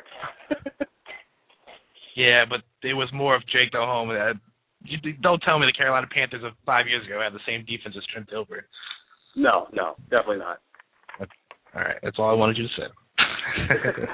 Yeah, but it was more of Jake Delhomme. Uh, you, don't tell me the Carolina Panthers of five years ago had the same defense as Trent Dilfer. No, no, definitely not. That's, all right, that's all I wanted you to say.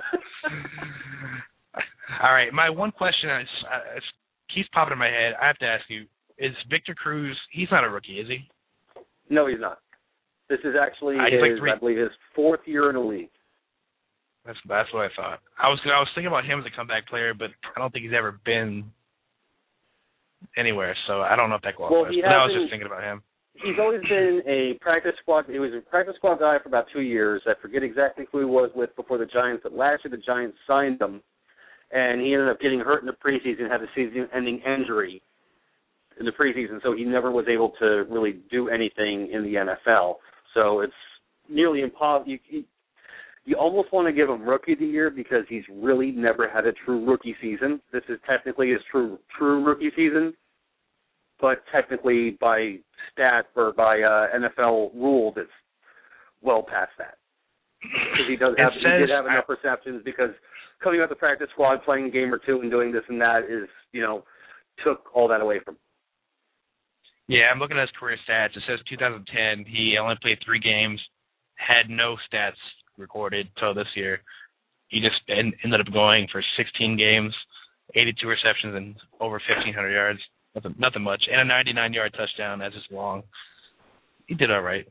All right, my one question is, uh, keeps popping in my head. I have to ask you: is Victor Cruz? He's not a rookie, is he? No, he's not. This is actually uh, his, like three... I believe, his fourth year in the league. That's that's what I thought. I was I was thinking about him as a comeback player, but I don't think he's ever been anywhere. So I don't know if that qualifies. Well, he but I was hasn't- just thinking about him. He's always been a practice squad. He was a practice squad guy for about two years. I forget exactly who he was with before the Giants, but last year the Giants signed him, and he ended up getting hurt in the preseason, had a season-ending injury in the preseason, so he never was able to really do anything in the N F L. So it's nearly impossible. You, you, you almost want to give him Rookie of the Year because he's really never had a true rookie season. This is technically his true true rookie season, but technically by stat or by uh, N F L rules, it's well past that. Because he does have, It he did says- have enough receptions because coming out the practice squad, playing a game or two, and doing this and that is, you know, took all that away from him. Yeah, I'm looking at his career stats. It says two thousand ten. He only played three games, had no stats recorded till this year. He just en- ended up going for sixteen games, eighty-two receptions, and over fifteen hundred yards. Nothing, nothing much, and a ninety-nine yard touchdown. That's just long. he did all right.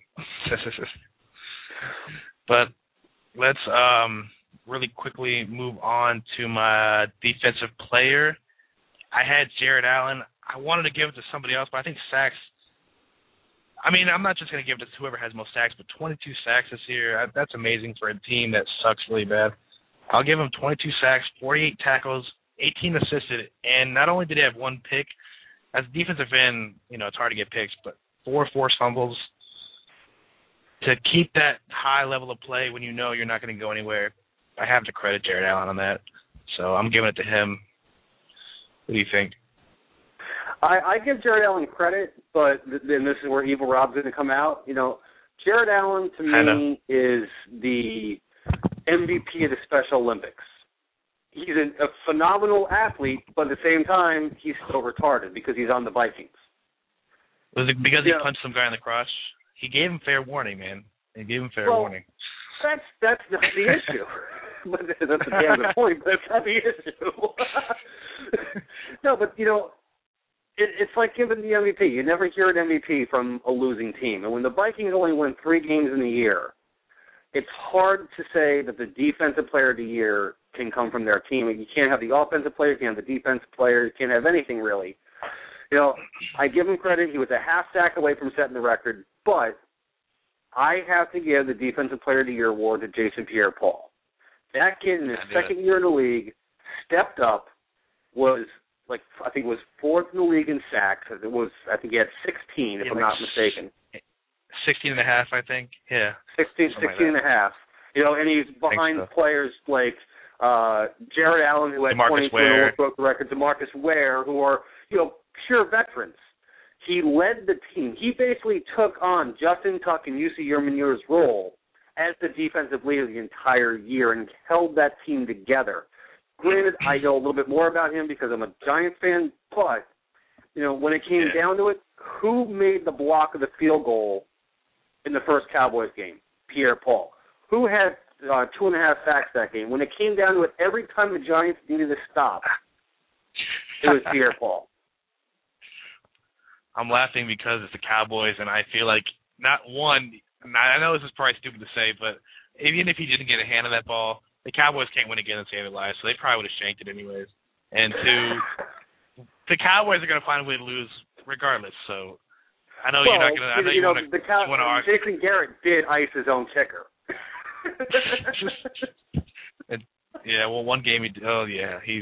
But let's um, really quickly move on to my defensive player. I had Jared Allen. I wanted to give it to somebody else, but I think sacks. I mean, I'm not just going to give it to whoever has most sacks, but twenty-two sacks this year. That's amazing for a team that sucks really bad. I'll give him twenty-two sacks, forty-eight tackles, eighteen assisted, and not only did he have one pick, as a defensive end, you know, it's hard to get picks, but four forced fumbles. To keep that high level of play when you know you're not going to go anywhere, I have to credit Jared Allen on that. So I'm giving it to him. What do you think? I, I give Jared Allen credit, but then this is where Evil Rob's going to come out. You know, Jared Allen to me is the M V P of the Special Olympics. He's a, a phenomenal athlete, but at the same time, he's still retarded because he's on the Vikings. Was it because yeah. he punched some guy in the crotch? He gave him fair warning, man. He gave him fair well, warning. That's that's not the issue. But that's a damn good point, but that's not the issue. No, but, you know, it, it's like giving the M V P. You never hear an M V P from a losing team. And when the Vikings only win three games in a year, it's hard to say that the defensive player of the year can come from their team. You can't have the offensive player, you can't have the defensive player, you can't have anything really. You know, I give him credit. He was a half sack away from setting the record, but I have to give the Defensive Player of the Year award to Jason Pierre-Paul. That kid in his second it. year in the league stepped up, was like I think it was fourth in the league in sacks. It was I think he had sixteen, if yeah, I'm like not mistaken. sixteen and a half, I think. Yeah. sixteen, sixteen like and a half. You know, and he's behind so. players like uh, Jared Allen, who had twenty-two and broke the record, DeMarcus Ware, who are, you know, pure veterans. He led the team. He basically took on Justin Tuck and U C Yermanier's role as the defensive leader the entire year and held that team together. Granted, I know a little bit more about him because I'm a Giants fan, but, you know, when it came yeah. down to it, who made the block of the field goal in the first Cowboys game? Pierre-Paul. Who had uh, two and a half sacks that game? When it came down to it, every time the Giants needed to stop, it was Pierre-Paul. I'm laughing because it's the Cowboys, and I feel like not one. I know this is probably stupid to say, but even if he didn't get a hand on that ball, the Cowboys can't win again and save their lives, so they probably would have shanked it anyways. And two, the Cowboys are going to find a way to lose regardless. So I know well, you're not going to. I know you, you, know, want to. The Cow- Jason Garrett did ice his own kicker. and, yeah, well, one game he. Oh yeah, he's.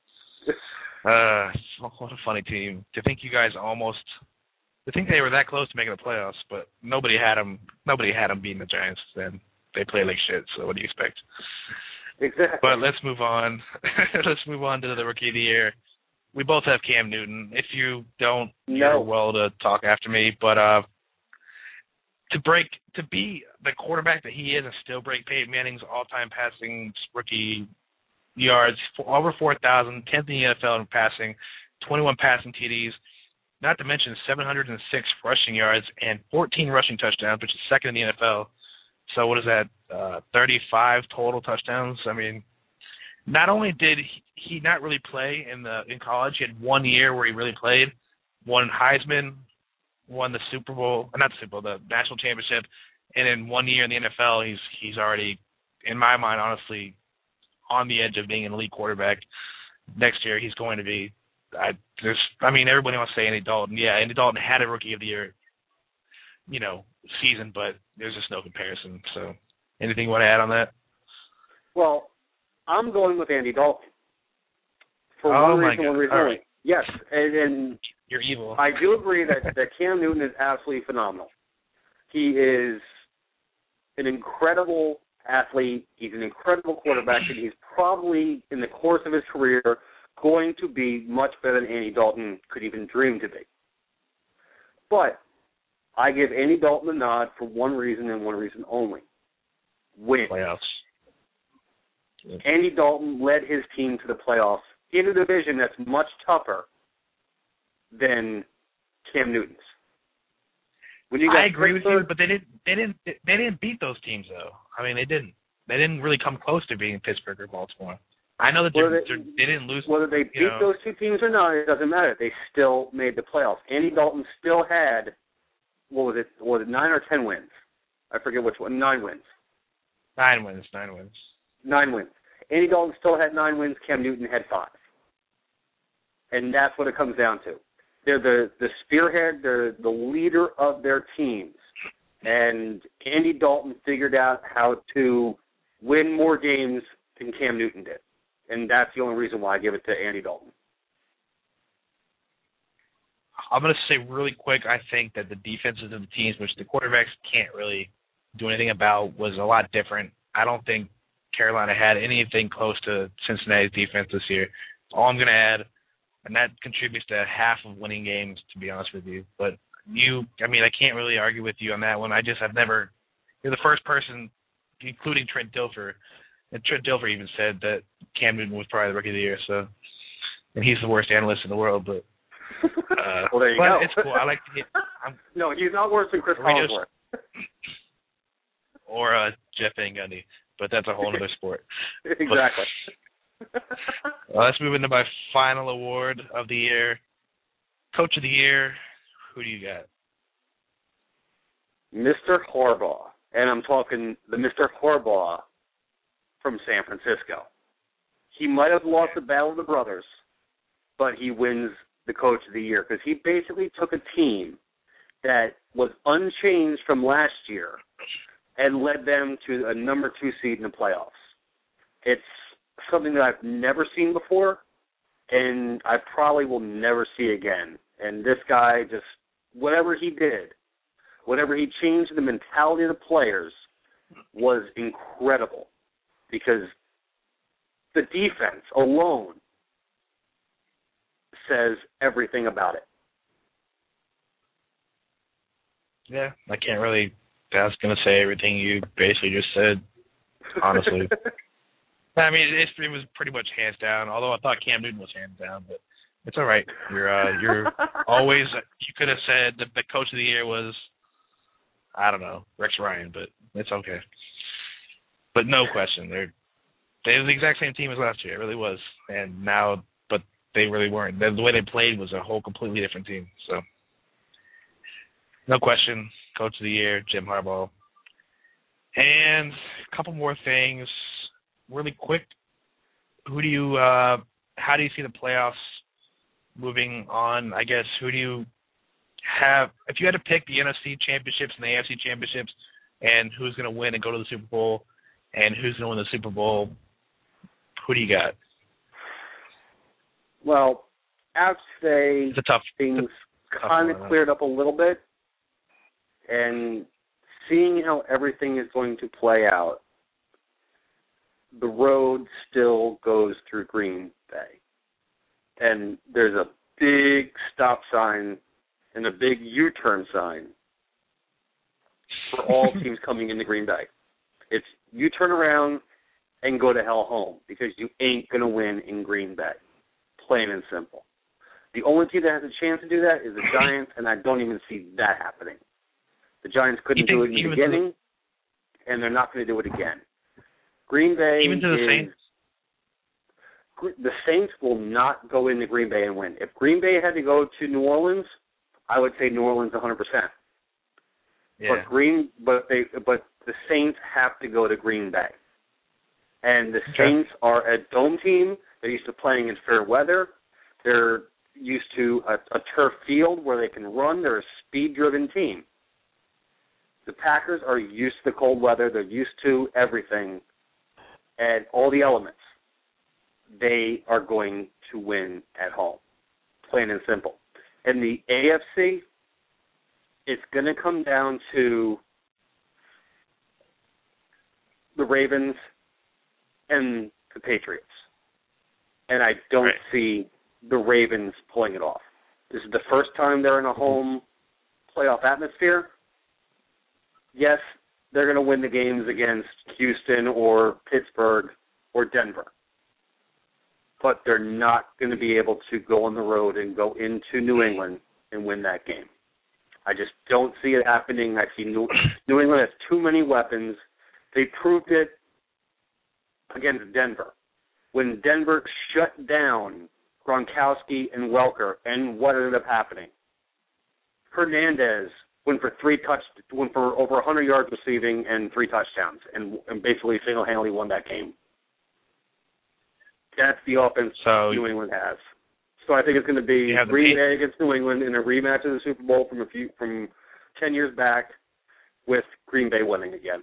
Uh, what a funny team. To think you guys almost, to think they were that close to making the playoffs, but nobody had them. Nobody had them beating the Giants. Then they play like shit. So what do you expect? Exactly. But let's move on. Let's move on to the Rookie of the Year. We both have Cam Newton. If you don't, no. you're well to talk after me. But uh, to break, to be the quarterback that he is, and still break Peyton Manning's all-time passing rookie yards, for over four thousand, tenth in the N F L in passing, twenty-one passing T Ds, not to mention seven hundred six rushing yards and fourteen rushing touchdowns, which is second in the N F L. So what is that, uh, thirty-five total touchdowns? I mean, not only did he, he not really play in the in college, he had one year where he really played, won Heisman, won the Super Bowl, not the Super Bowl, the national championship, and in one year in the N F L, he's he's already, in my mind, honestly, on the edge of being an elite quarterback. Next year, he's going to be. I just, I mean, everybody wants to say Andy Dalton. Yeah, Andy Dalton had a Rookie of the Year, you know, season, but there's just no comparison. So, anything you want to add on that? Well, I'm going with Andy Dalton for oh one my reason. God. One reason All only. right. Yes, and, and you're evil. I do agree that that Cam Newton is absolutely phenomenal. He is an incredible athlete. He's an incredible quarterback, and he's probably, in the course of his career, going to be much better than Andy Dalton could even dream to be. But I give Andy Dalton the nod for one reason and one reason only. Win. Playoffs. Yeah. Andy Dalton led his team to the playoffs in a division that's much tougher than Cam Newton's. When you got I agree Pittsburgh, with you, but they didn't. They didn't. They didn't beat those teams, though. I mean, they didn't. They didn't really come close to beating Pittsburgh or Baltimore. I know that they, they didn't lose. Whether they beat know. those two teams or not, it doesn't matter. They still made the playoffs. Andy Dalton still had what was it? Was it nine or ten wins? I forget which one. Nine wins. Nine wins. Nine wins. Nine wins. Andy Dalton still had nine wins. Cam Newton had five. And that's what it comes down to. They're the, the spearhead. They're the leader of their teams. And Andy Dalton figured out how to win more games than Cam Newton did. And that's the only reason why I give it to Andy Dalton. I'm going to say really quick, I think that the defenses of the teams, which the quarterbacks can't really do anything about, was a lot different. I don't think Carolina had anything close to Cincinnati's defense this year. All I'm going to add, and that contributes to half of winning games, to be honest with you. But you, I mean, I can't really argue with you on that one. I just have never, you're the first person, including Trent Dilfer, and Trent Dilfer even said that Cam Newton was probably the rookie of the year, so, and he's the worst analyst in the world, but Uh, well, there you but go. It's cool. I like to get. I'm, no, he's not worse than Chris Collinsworth. Or uh, Jeff Van Gundy, but that's a whole other sport. Exactly. But, uh, let's move into my final award of the year, Coach of the Year. Who do you got? Mister Harbaugh, and I'm talking the Mister Harbaugh from San Francisco. He might have lost the battle of the brothers, but he wins the Coach of the Year because he basically took a team that was unchanged from last year and led them to a number two seed in the playoffs. It's something that I've never seen before, and I probably will never see again. And this guy just, whatever he did, whatever he changed the mentality of the players was incredible because the defense alone says everything about it. Yeah, I can't really, I was going to say everything you basically just said, honestly. I mean, it, it was pretty much hands down, although I thought Cam Newton was hands down, but it's all right. You're uh, you're always, you could have said that the Coach of the Year was, I don't know, Rex Ryan, but it's okay. But no question, they're, they're the exact same team as last year. It really was. And now, but they really weren't. The, the way they played was a whole completely different team. So, no question, Coach of the Year, Jim Harbaugh. And a couple more things, really quick. Who do you, uh, how do you see the playoffs moving on? I guess, who do you have, if you had to pick the N F C championships and the A F C championships and who's going to win and go to the Super Bowl and who's going to win the Super Bowl, who do you got? Well, I'd say it's a tough, things kind of cleared up a little bit, and seeing how everything is going to play out, the road still goes through Green Bay. And there's a big stop sign and a big U-turn sign for all teams coming into Green Bay. It's you turn around and go to hell home because you ain't going to win in Green Bay. Plain and simple. The only team that has a chance to do that is the Giants, and I don't even see that happening. The Giants couldn't do it in the beginning, the, and they're not going to do it again. Green Bay even to the is, Saints? The Saints will not go into Green Bay and win. If Green Bay had to go to New Orleans, I would say New Orleans one hundred percent. Yeah. But Green, but they, but the Saints have to go to Green Bay, and the Okay. Saints are a dome team. They're used to playing in fair weather. They're used to a, a turf field where they can run. They're a speed-driven team. The Packers are used to the cold weather. They're used to everything and all the elements. They are going to win at home, plain and simple. In the A F C, it's going to come down to the Ravens and the Patriots. And I don't Right. see the Ravens pulling it off. This is the first time they're in a home playoff atmosphere. Yes, they're going to win the games against Houston or Pittsburgh or Denver. But they're not going to be able to go on the road and go into New England and win that game. I just don't see it happening. I see New, New England has too many weapons. They proved it against Denver. When Denver shut down Gronkowski and Welker, and what ended up happening? Hernandez went for three touch, went for over one hundred yards receiving and three touchdowns, and, and basically single-handedly won that game. That's the offense so, New England has. So I think it's going to be Green Bay against New England in a rematch of the Super Bowl from a few from ten years back, with Green Bay winning again.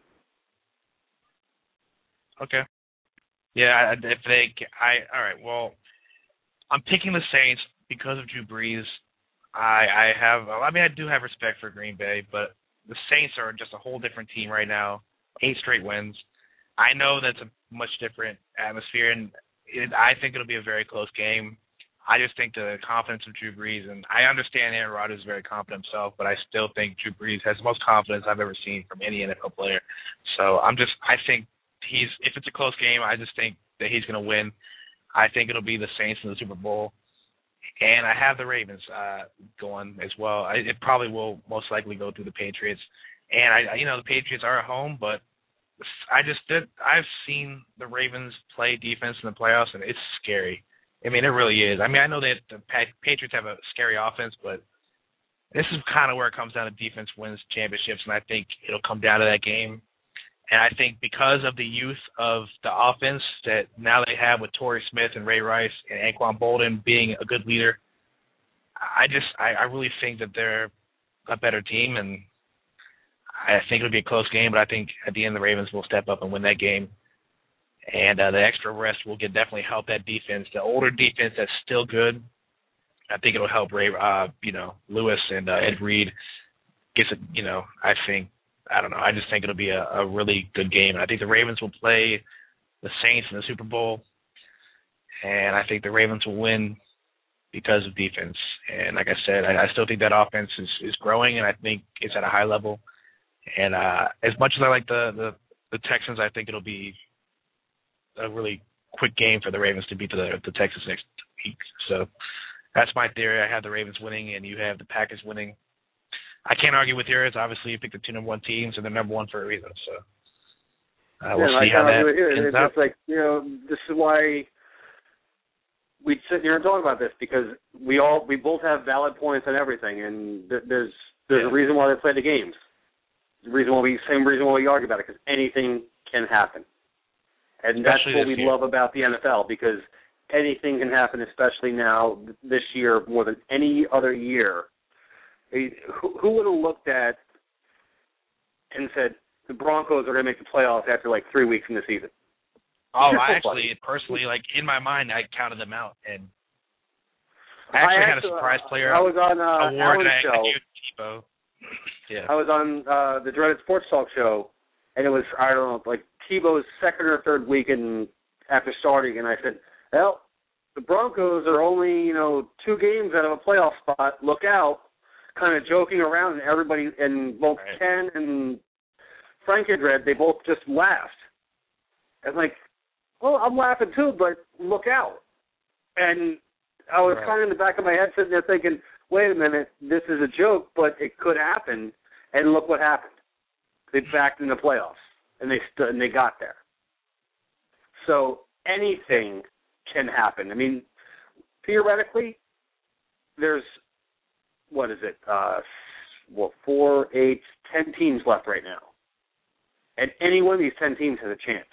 Okay. Yeah, if they, I all right. Well, I'm picking the Saints because of Drew Brees. I, I have, I mean, I do have respect for Green Bay, but the Saints are just a whole different team right now. Eight straight wins. I know that's a much different atmosphere, and it, I think it'll be a very close game. I just think the confidence of Drew Brees, and I understand Aaron Rodgers is very confident himself, but I still think Drew Brees has the most confidence I've ever seen from any N F L player. So I'm just, I think he's, if it's a close game, I just think that he's going to win. I think it'll be the Saints in the Super Bowl. And I have the Ravens uh, going as well. I, it probably will most likely go through the Patriots. And, I, you know, the Patriots are at home, but I just did, I've seen the Ravens play defense in the playoffs, and it's scary. I mean, it really is. I mean, I know that the Patriots have a scary offense, but this is kind of where it comes down to defense wins championships, and I think it'll come down to that game. And I think because of the youth of the offense that now they have with Torrey Smith and Ray Rice and Anquan Bolden being a good leader, I just I, I really think that they're a better team, and I think it'll be a close game, but I think at the end the Ravens will step up and win that game. And uh, the extra rest will get definitely help that defense. The older defense that's still good, I think it'll help Ray, uh, you know, Lewis and uh, Ed Reed. Gets it, you know, I think. I don't know. I just think it'll be a, a really good game. And I think the Ravens will play the Saints in the Super Bowl. And I think the Ravens will win because of defense. And like I said, I, I still think that offense is, is growing, and I think it's at a high level. And uh, as much as I like the, the, the Texans, I think it'll be a really quick game for the Ravens to beat the, the Texans next week. So that's my theory. I have the Ravens winning, and you have the Packers winning. I can't argue with yours. Obviously, you picked the two number one teams, and they're number one for a reason. So uh, we'll yeah, see how that ends it's up. It's like, you know, this is why we sit here and talk about this, because we all we both have valid points on everything, and th- there's there's yeah. a reason why they play the games. The reason why we same reason why we argue about it, because anything can happen, and especially that's what we year. love about the N F L, because anything can happen, especially now this year more than any other year. Who, who would have looked at and said the Broncos are going to make the playoffs after like three weeks in the season? Oh, I actually, personally, like in my mind, I counted them out, and I actually, I had a surprise player I was on uh, award Alan's and I, show. I Tebow. Yeah. I was on uh, the Dreaded Sports Talk show, and it was, I don't know, like Tebow's second or third week in, after starting, and I said, well, the Broncos are only, you know, two games out of a playoff spot. Look out. Kind of joking around, and everybody, and both right. Ken and Frank and Red, they both just laughed. I was like, well, I'm laughing too, but look out. And I was right. kind of in the back of my head sitting there thinking, wait a minute, this is a joke, but it could happen. And look what happened. They backed in the playoffs, and they stood, and they got there. So anything can happen. I mean, theoretically, there's, what is it, uh, well, four, eight, ten teams left right now. And any one of these ten teams has a chance.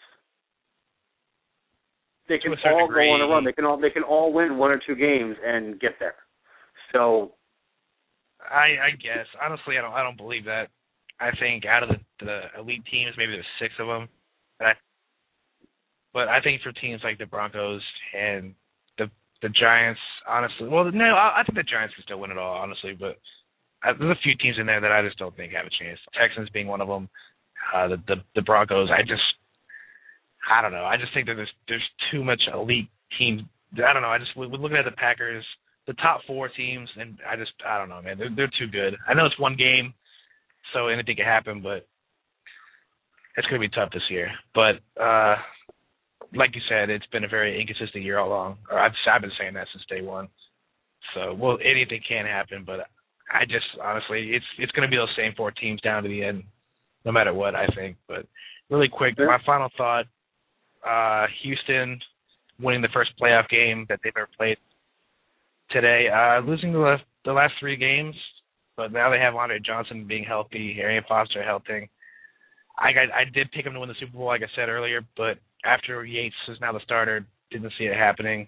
They can all degree. go on a run. They can all they can all win one or two games and get there. So, I, I guess honestly, I don't I don't believe that. I think out of the, the elite teams, maybe there's six of them. But I, but I think for teams like the Broncos and the the Giants, honestly, well, no, I, I think the Giants can still win it all, honestly. But I, there's a few teams in there that I just don't think have a chance. Texans being one of them. Uh, the, the the Broncos, I just, I don't know. I just think that there's there's too much elite teams. I don't know. I just we're looking at the Packers, the top four teams, and I just I don't know, man. They're they're too good. I know it's one game, so anything can happen, but it's gonna be tough this year. But uh, like you said, it's been a very inconsistent year all along. Or I've I've been saying that since day one. So well, anything can happen, but I just honestly, it's it's gonna be those same four teams down to the end. No matter what, I think. But really quick, my final thought, uh, Houston winning the first playoff game that they've ever played today. Uh, losing the last, the last three games, But now they have Andre Johnson being healthy, Arian Foster healthy. I, I I did pick him to win the Super Bowl, like I said earlier, but after Yates is now the starter, didn't see it happening.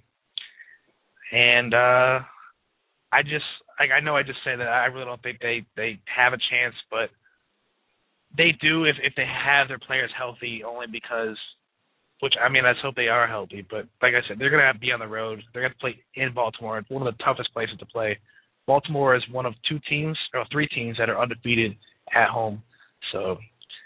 And uh, I just, like, I know I just say that I really don't think they, they have a chance, but they do if, if they have their players healthy, only because, which, I mean, let's hope they are healthy. But like I said, they're going to be on the road. They're going to play in Baltimore. It's one of the toughest places to play. Baltimore is one of two teams, or three teams that are undefeated at home. So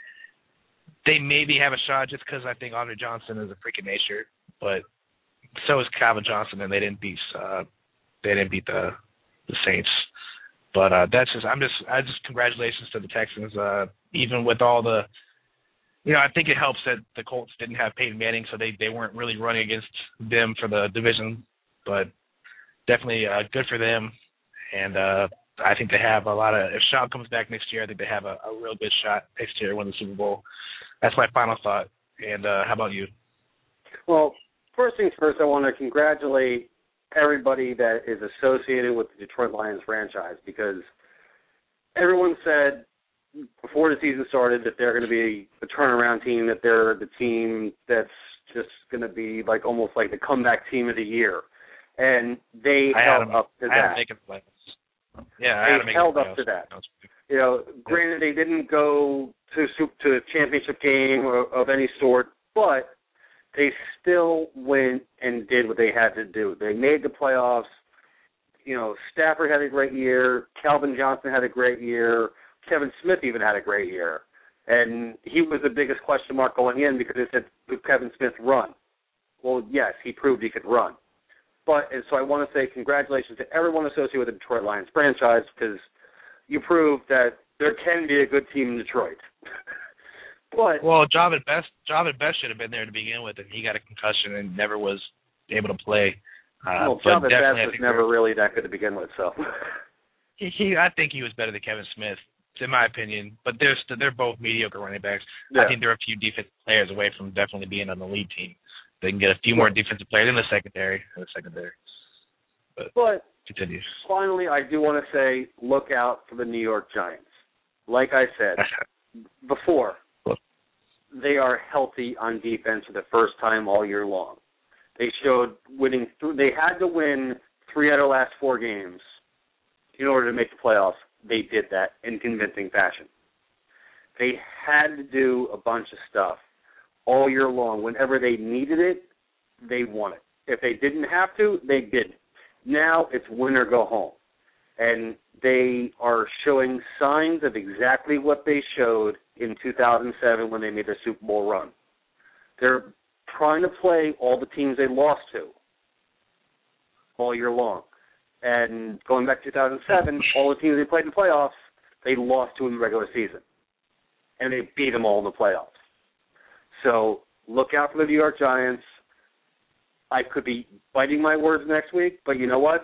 they maybe have a shot just because I think Andre Johnson is a freak of nature. But so is Calvin Johnson, and they didn't beat uh, they didn't beat the the Saints. But uh, that's just I'm just I just congratulations to the Texans. Uh, even with all the, you know, I think it helps that the Colts didn't have Peyton Manning, so they, they weren't really running against them for the division. But definitely uh, good for them. And uh, I think they have a lot of, if Schaub comes back next year, I think they have a, a real good shot next year to win the Super Bowl. That's my final thought. And uh, how about you? Well, first things first, I want to congratulate everybody that is associated with the Detroit Lions franchise, because everyone said before the season started that they're going to be a turnaround team, that they're the team that's just going to be like almost like the comeback team of the year. And they I held them, up to I that. Had them Yeah, I had they held up to that. You know, granted, they didn't go to to a championship game of, of any sort, but they still went and did what they had to do. They made the playoffs. You know, Stafford had a great year. Calvin Johnson had a great year. Kevin Smith even had a great year. And he was the biggest question mark going in because they said, could Kevin Smith run? Well, yes, he proved he could run. But, and so I want to say congratulations to everyone associated with the Detroit Lions franchise, because you proved that there can be a good team in Detroit. But well, Javid Best, Javid Best should have been there to begin with, and he got a concussion and never was able to play. Uh, well, Javid Best was never really that good to begin with, so. he, he, I think he was better than Kevin Smith, in my opinion. But they're they're both mediocre running backs. Yeah. I think they're a few defensive players away from definitely being on the lead team. They can get a few more defensive players in the secondary. In the secondary. But, but continue. Finally, I do want to say, look out for the New York Giants. Like I said before, they are healthy on defense for the first time all year long. They showed winning. Th- they had to win three out of the last four games in order to make the playoffs. They did that in convincing fashion. They had to do a bunch of stuff all year long. Whenever they needed it, they won it. If they didn't have to, they didn't. Now it's win or go home. And they are showing signs of exactly what they showed in two thousand seven when they made their Super Bowl run. They're trying to play all the teams they lost to all year long. And going back to two thousand seven, all the teams they played in the playoffs, they lost to in the regular season. And they beat them all in the playoffs. So look out for the New York Giants. I could be biting my words next week, but you know what?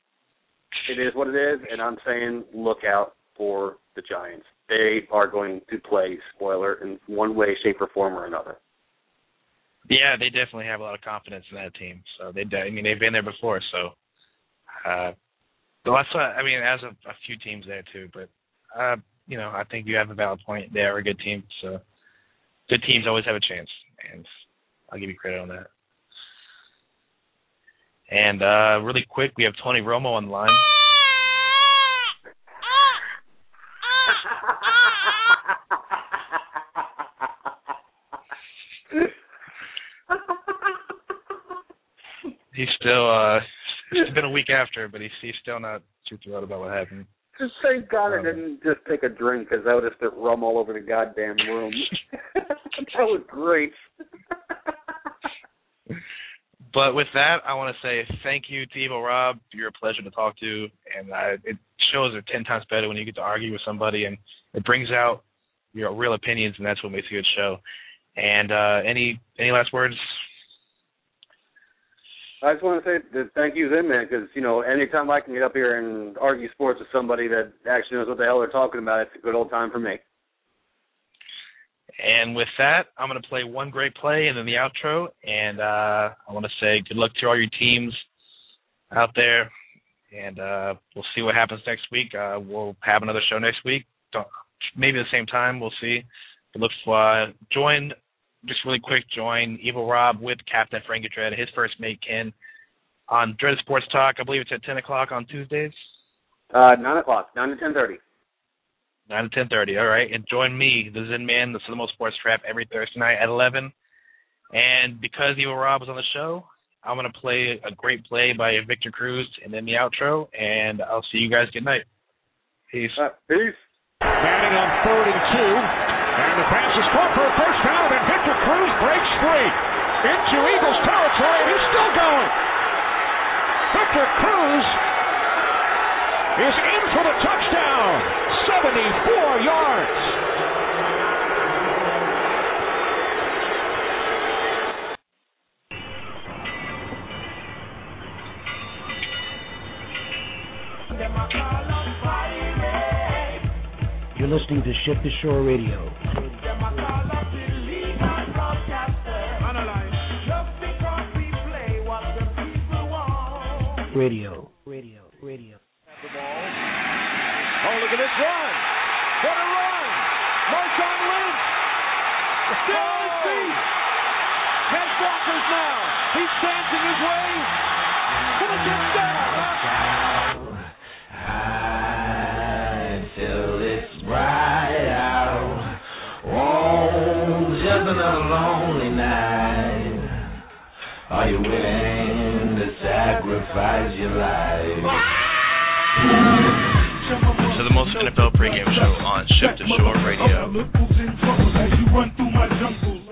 It is what it is, and I'm saying look out for the Giants. They are going to play spoiler in one way, shape, or form or another. Yeah, they definitely have a lot of confidence in that team. So they, I mean, they've been there before. So, uh, that's why, I mean, as a, a few teams there too. But uh, you know, I think you have a valid point. They are a good team. So good teams always have a chance, and I'll give you credit on that. And uh, really quick, we have Tony Romo on the line. He's still, uh, it's been a week after, but he's, he's still not too thrilled about what happened. Just thank God I didn't just take a drink, because I would have spit rum all over the goddamn room. That was great. But with that, I want to say thank you to Evil Rob. You're a pleasure to talk to, and I, it shows are ten times better when you get to argue with somebody, and it brings out your real opinions, and that's what makes a good show. And uh, any any last words? I just want to say that thank you, Zim, man, because, you know, anytime I can get up here and argue sports with somebody that actually knows what the hell they're talking about, it's a good old time for me. And with that, I'm going to play one great play and then the outro. And uh, I want to say good luck to all your teams out there. and uh, we'll see what happens next week. Uh, we'll have another show next week. Don't, maybe the same time. We'll see. But look for uh, join. Just really quick, join Evil Rob with Captain Frankie Dread, his first mate Ken, on Dread Sports Talk. I believe it's at ten o'clock on Tuesdays. Uh, nine o'clock, nine to ten thirty. Nine to ten thirty. All right, and join me, the Zen Man, the Cinema Sports Trap, every Thursday night at eleven. And because Evil Rob was on the show, I'm gonna play a great play by Victor Cruz and then the outro. And I'll see you guys. Good night. Peace. Uh, peace. Manning on third and two. And the pass is caught for a first down, and Victor Cruz breaks free into Eagles territory, and he's still going. Victor Cruz is in for the touchdown, seventy-four yards. You're listening to Ship to Shore Radio. Radio, radio, radio. The ball. Oh, look at this run! What a run! Marshawn Lynch still on his feet. Has blockers now. He's dancing his way to the touchdown. Till it's bright out. Oh, just another lonely night. Are you willing to sacrifice your life? So the most N F L pregame show on Ship to Shore Radio.